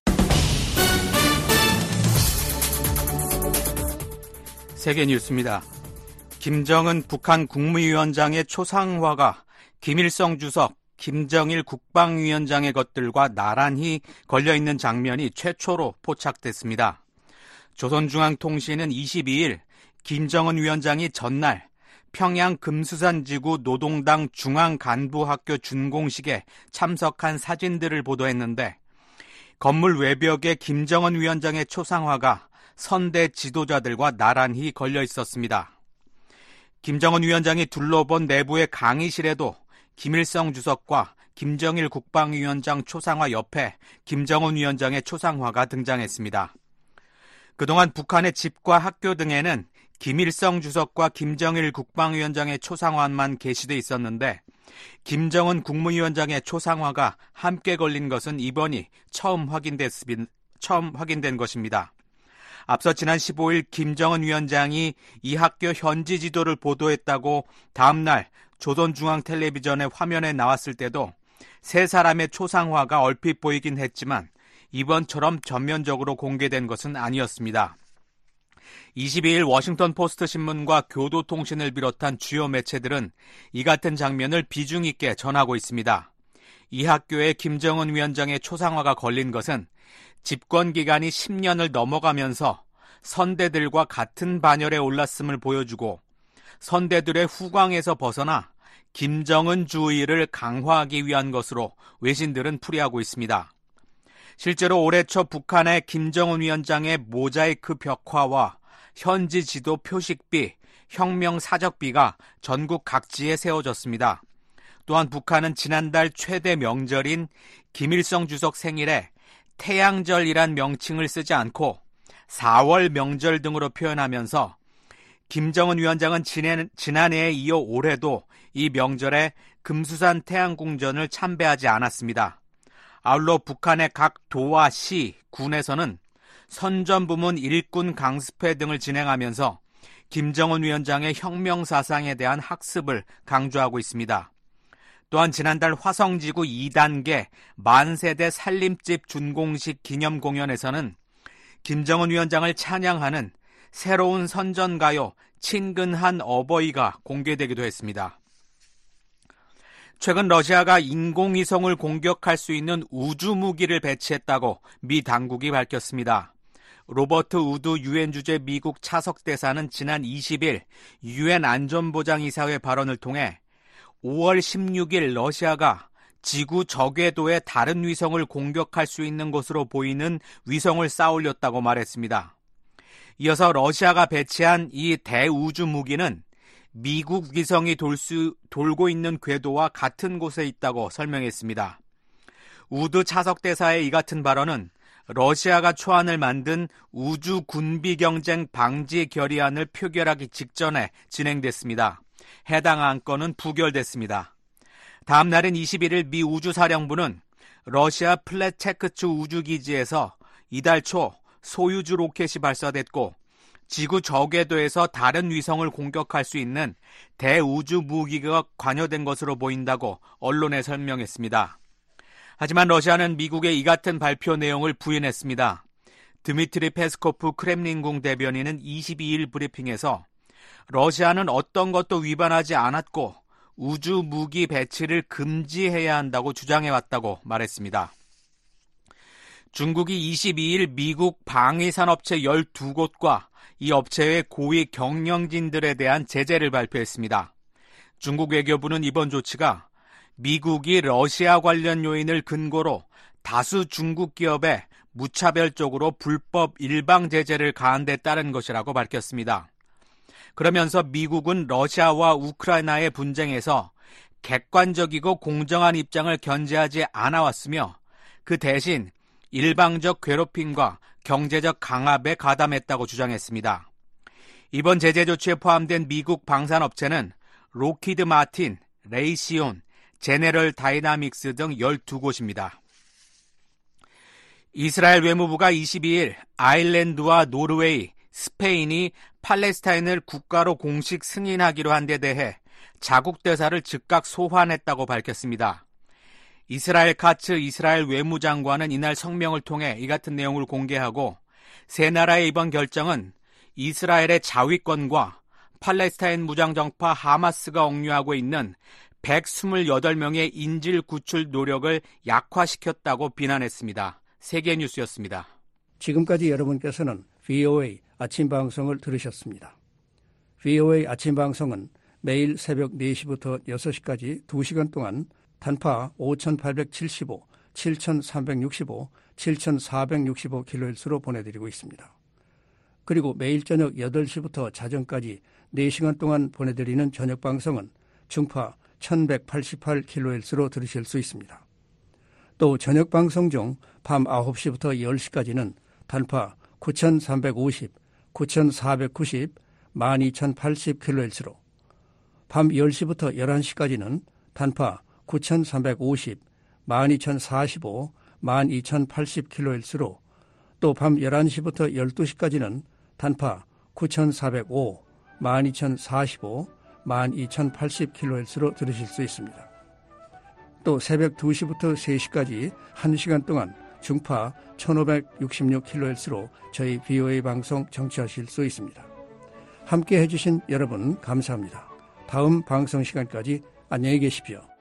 세계 뉴스입니다. 김정은 북한 국무위원장의 초상화가 김일성 주석, 김정일 국방위원장의 것들과 나란히 걸려있는 장면이 최초로 포착됐습니다. 조선중앙통신은 이십이일 김정은 위원장이 전날 평양 금수산지구 노동당 중앙간부학교 준공식에 참석한 사진들을 보도했는데 건물 외벽에 김정은 위원장의 초상화가 선대 지도자들과 나란히 걸려 있었습니다. 김정은 위원장이 둘러본 내부의 강의실에도 김일성 주석과 김정일 국방위원장 초상화 옆에 김정은 위원장의 초상화가 등장했습니다. 그동안 북한의 집과 학교 등에는 김일성 주석과 김정일 국방위원장의 초상화만 게시돼 있었는데 김정은 국무위원장의 초상화가 함께 걸린 것은 이번이 처음 확인됐습니다. 처음 확인된 것입니다. 앞서 지난 십오일 김정은 위원장이 이 학교 현지 지도를 보도했다고 다음날 조선중앙텔레비전의 화면에 나왔을 때도 세 사람의 초상화가 얼핏 보이긴 했지만 이번처럼 전면적으로 공개된 것은 아니었습니다. 이십이일 워싱턴 포스트 신문과 교도통신을 비롯한 주요 매체들은 이 같은 장면을 비중 있게 전하고 있습니다. 이 학교에 김정은 위원장의 초상화가 걸린 것은 집권 기간이 십 년을 넘어가면서 선대들과 같은 반열에 올랐음을 보여주고 선대들의 후광에서 벗어나 김정은 주의를 강화하기 위한 것으로 외신들은 풀이하고 있습니다. 실제로 올해 초 북한의 김정은 위원장의 모자이크 벽화와 현지 지도 표식비, 혁명 사적비가 전국 각지에 세워졌습니다. 또한 북한은 지난달 최대 명절인 김일성 주석 생일에 태양절이란 명칭을 쓰지 않고 사월 명절 등으로 표현하면서 김정은 위원장은 지난, 지난해에 이어 올해도 이 명절에 금수산 태양궁전을 참배하지 않았습니다. 아울러 북한의 각 도와 시, 군에서는 선전부문 일군 강습회 등을 진행하면서 김정은 위원장의 혁명 사상에 대한 학습을 강조하고 있습니다. 또한 지난달 화성지구 이 단계 만세대 살림집 준공식 기념 공연에서는 김정은 위원장을 찬양하는 새로운 선전가요 친근한 어버이가 공개되기도 했습니다. 최근 러시아가 인공위성을 공격할 수 있는 우주무기를 배치했다고 미 당국이 밝혔습니다. 로버트 우드 유엔 주재 미국 차석대사는 지난 이십 일 유엔 안전보장이사회 발언을 통해 오월 십육일 러시아가 지구 저궤도의 다른 위성을 공격할 수 있는 것으로 보이는 위성을 쌓아올렸다고 말했습니다. 이어서 러시아가 배치한 이 대우주 무기는 미국 위성이 돌 수, 돌고 있는 궤도와 같은 곳에 있다고 설명했습니다. 우드 차석대사의 이 같은 발언은 러시아가 초안을 만든 우주 군비 경쟁 방지 결의안을 표결하기 직전에 진행됐습니다. 해당 안건은 부결됐습니다. 다음 날인 이십일일 미 우주사령부는 러시아 플레체크츠 우주기지에서 이달 초 소유주 로켓이 발사됐고 지구 저궤도에서 다른 위성을 공격할 수 있는 대우주 무기가 관여된 것으로 보인다고 언론에 설명했습니다. 하지만 러시아는 미국의 이 같은 발표 내용을 부인했습니다. 드미트리 페스코프 크렘린궁 대변인은 이십이일 브리핑에서 러시아는 어떤 것도 위반하지 않았고 우주 무기 배치를 금지해야 한다고 주장해왔다고 말했습니다. 중국이 이십이일 미국 방위산업체 열두 곳과 이 업체의 고위 경영진들에 대한 제재를 발표했습니다. 중국 외교부는 이번 조치가 미국이 러시아 관련 요인을 근거로 다수 중국 기업에 무차별적으로 불법 일방 제재를 가한 데 따른 것이라고 밝혔습니다. 그러면서 미국은 러시아와 우크라이나의 분쟁에서 객관적이고 공정한 입장을 견지하지 않아왔으며 그 대신 일방적 괴롭힘과 경제적 강압에 가담했다고 주장했습니다. 이번 제재 조치에 포함된 미국 방산업체는 로키드 마틴, 레이시온, 제네럴 다이나믹스 등 열두 곳입니다. 이스라엘 외무부가 이십이일 아일랜드와 노르웨이, 스페인이 팔레스타인을 국가로 공식 승인하기로 한 데 대해 자국 대사를 즉각 소환했다고 밝혔습니다. 이스라엘 카츠 이스라엘 외무장관은 이날 성명을 통해 이 같은 내용을 공개하고 세 나라의 이번 결정은 이스라엘의 자위권과 팔레스타인 무장정파 하마스가 억류하고 있는 백이십팔 명의 인질 구출 노력을 약화시켰다고 비난했습니다. 세계뉴스였습니다. 지금까지 여러분께서는 브이오에이 아침 방송을 들으셨습니다. 브이오에이 아침 방송은 매일 새벽 네 시부터 여섯 시까지 두 시간 동안 단파 오천팔백칠십오, 칠천삼백육십오, 칠천사백육십오 킬로헤르츠로 보내드리고 있습니다. 그리고 매일 저녁 여덟 시부터 자정까지 네 시간 동안 보내드리는 저녁 방송은 중파 천백팔십팔 킬로헤르츠로 들으실 수 있습니다. 또 저녁 방송 중 밤 아홉 시부터 열 시까지는 단파 구천삼백오십, 구천사백구십, 만 이천팔십 킬로헤르츠로 밤 열 시부터 열한 시까지는 단파 구천삼백오십, 만 이천사십오, 만 이천팔십 킬로헤르츠로 또 밤 열한 시부터 열두 시까지는 단파 구천사백오, 만 이천사십오, 만 이천팔십 킬로헤르츠로 들으실 수 있습니다. 또 새벽 두 시부터 세 시까지 한 시간 동안 중파 천오백육십육 킬로헤르츠로 저희 브이오에이 방송 청취하실 수 있습니다. 함께 해주신 여러분 감사합니다. 다음 방송 시간까지 안녕히 계십시오.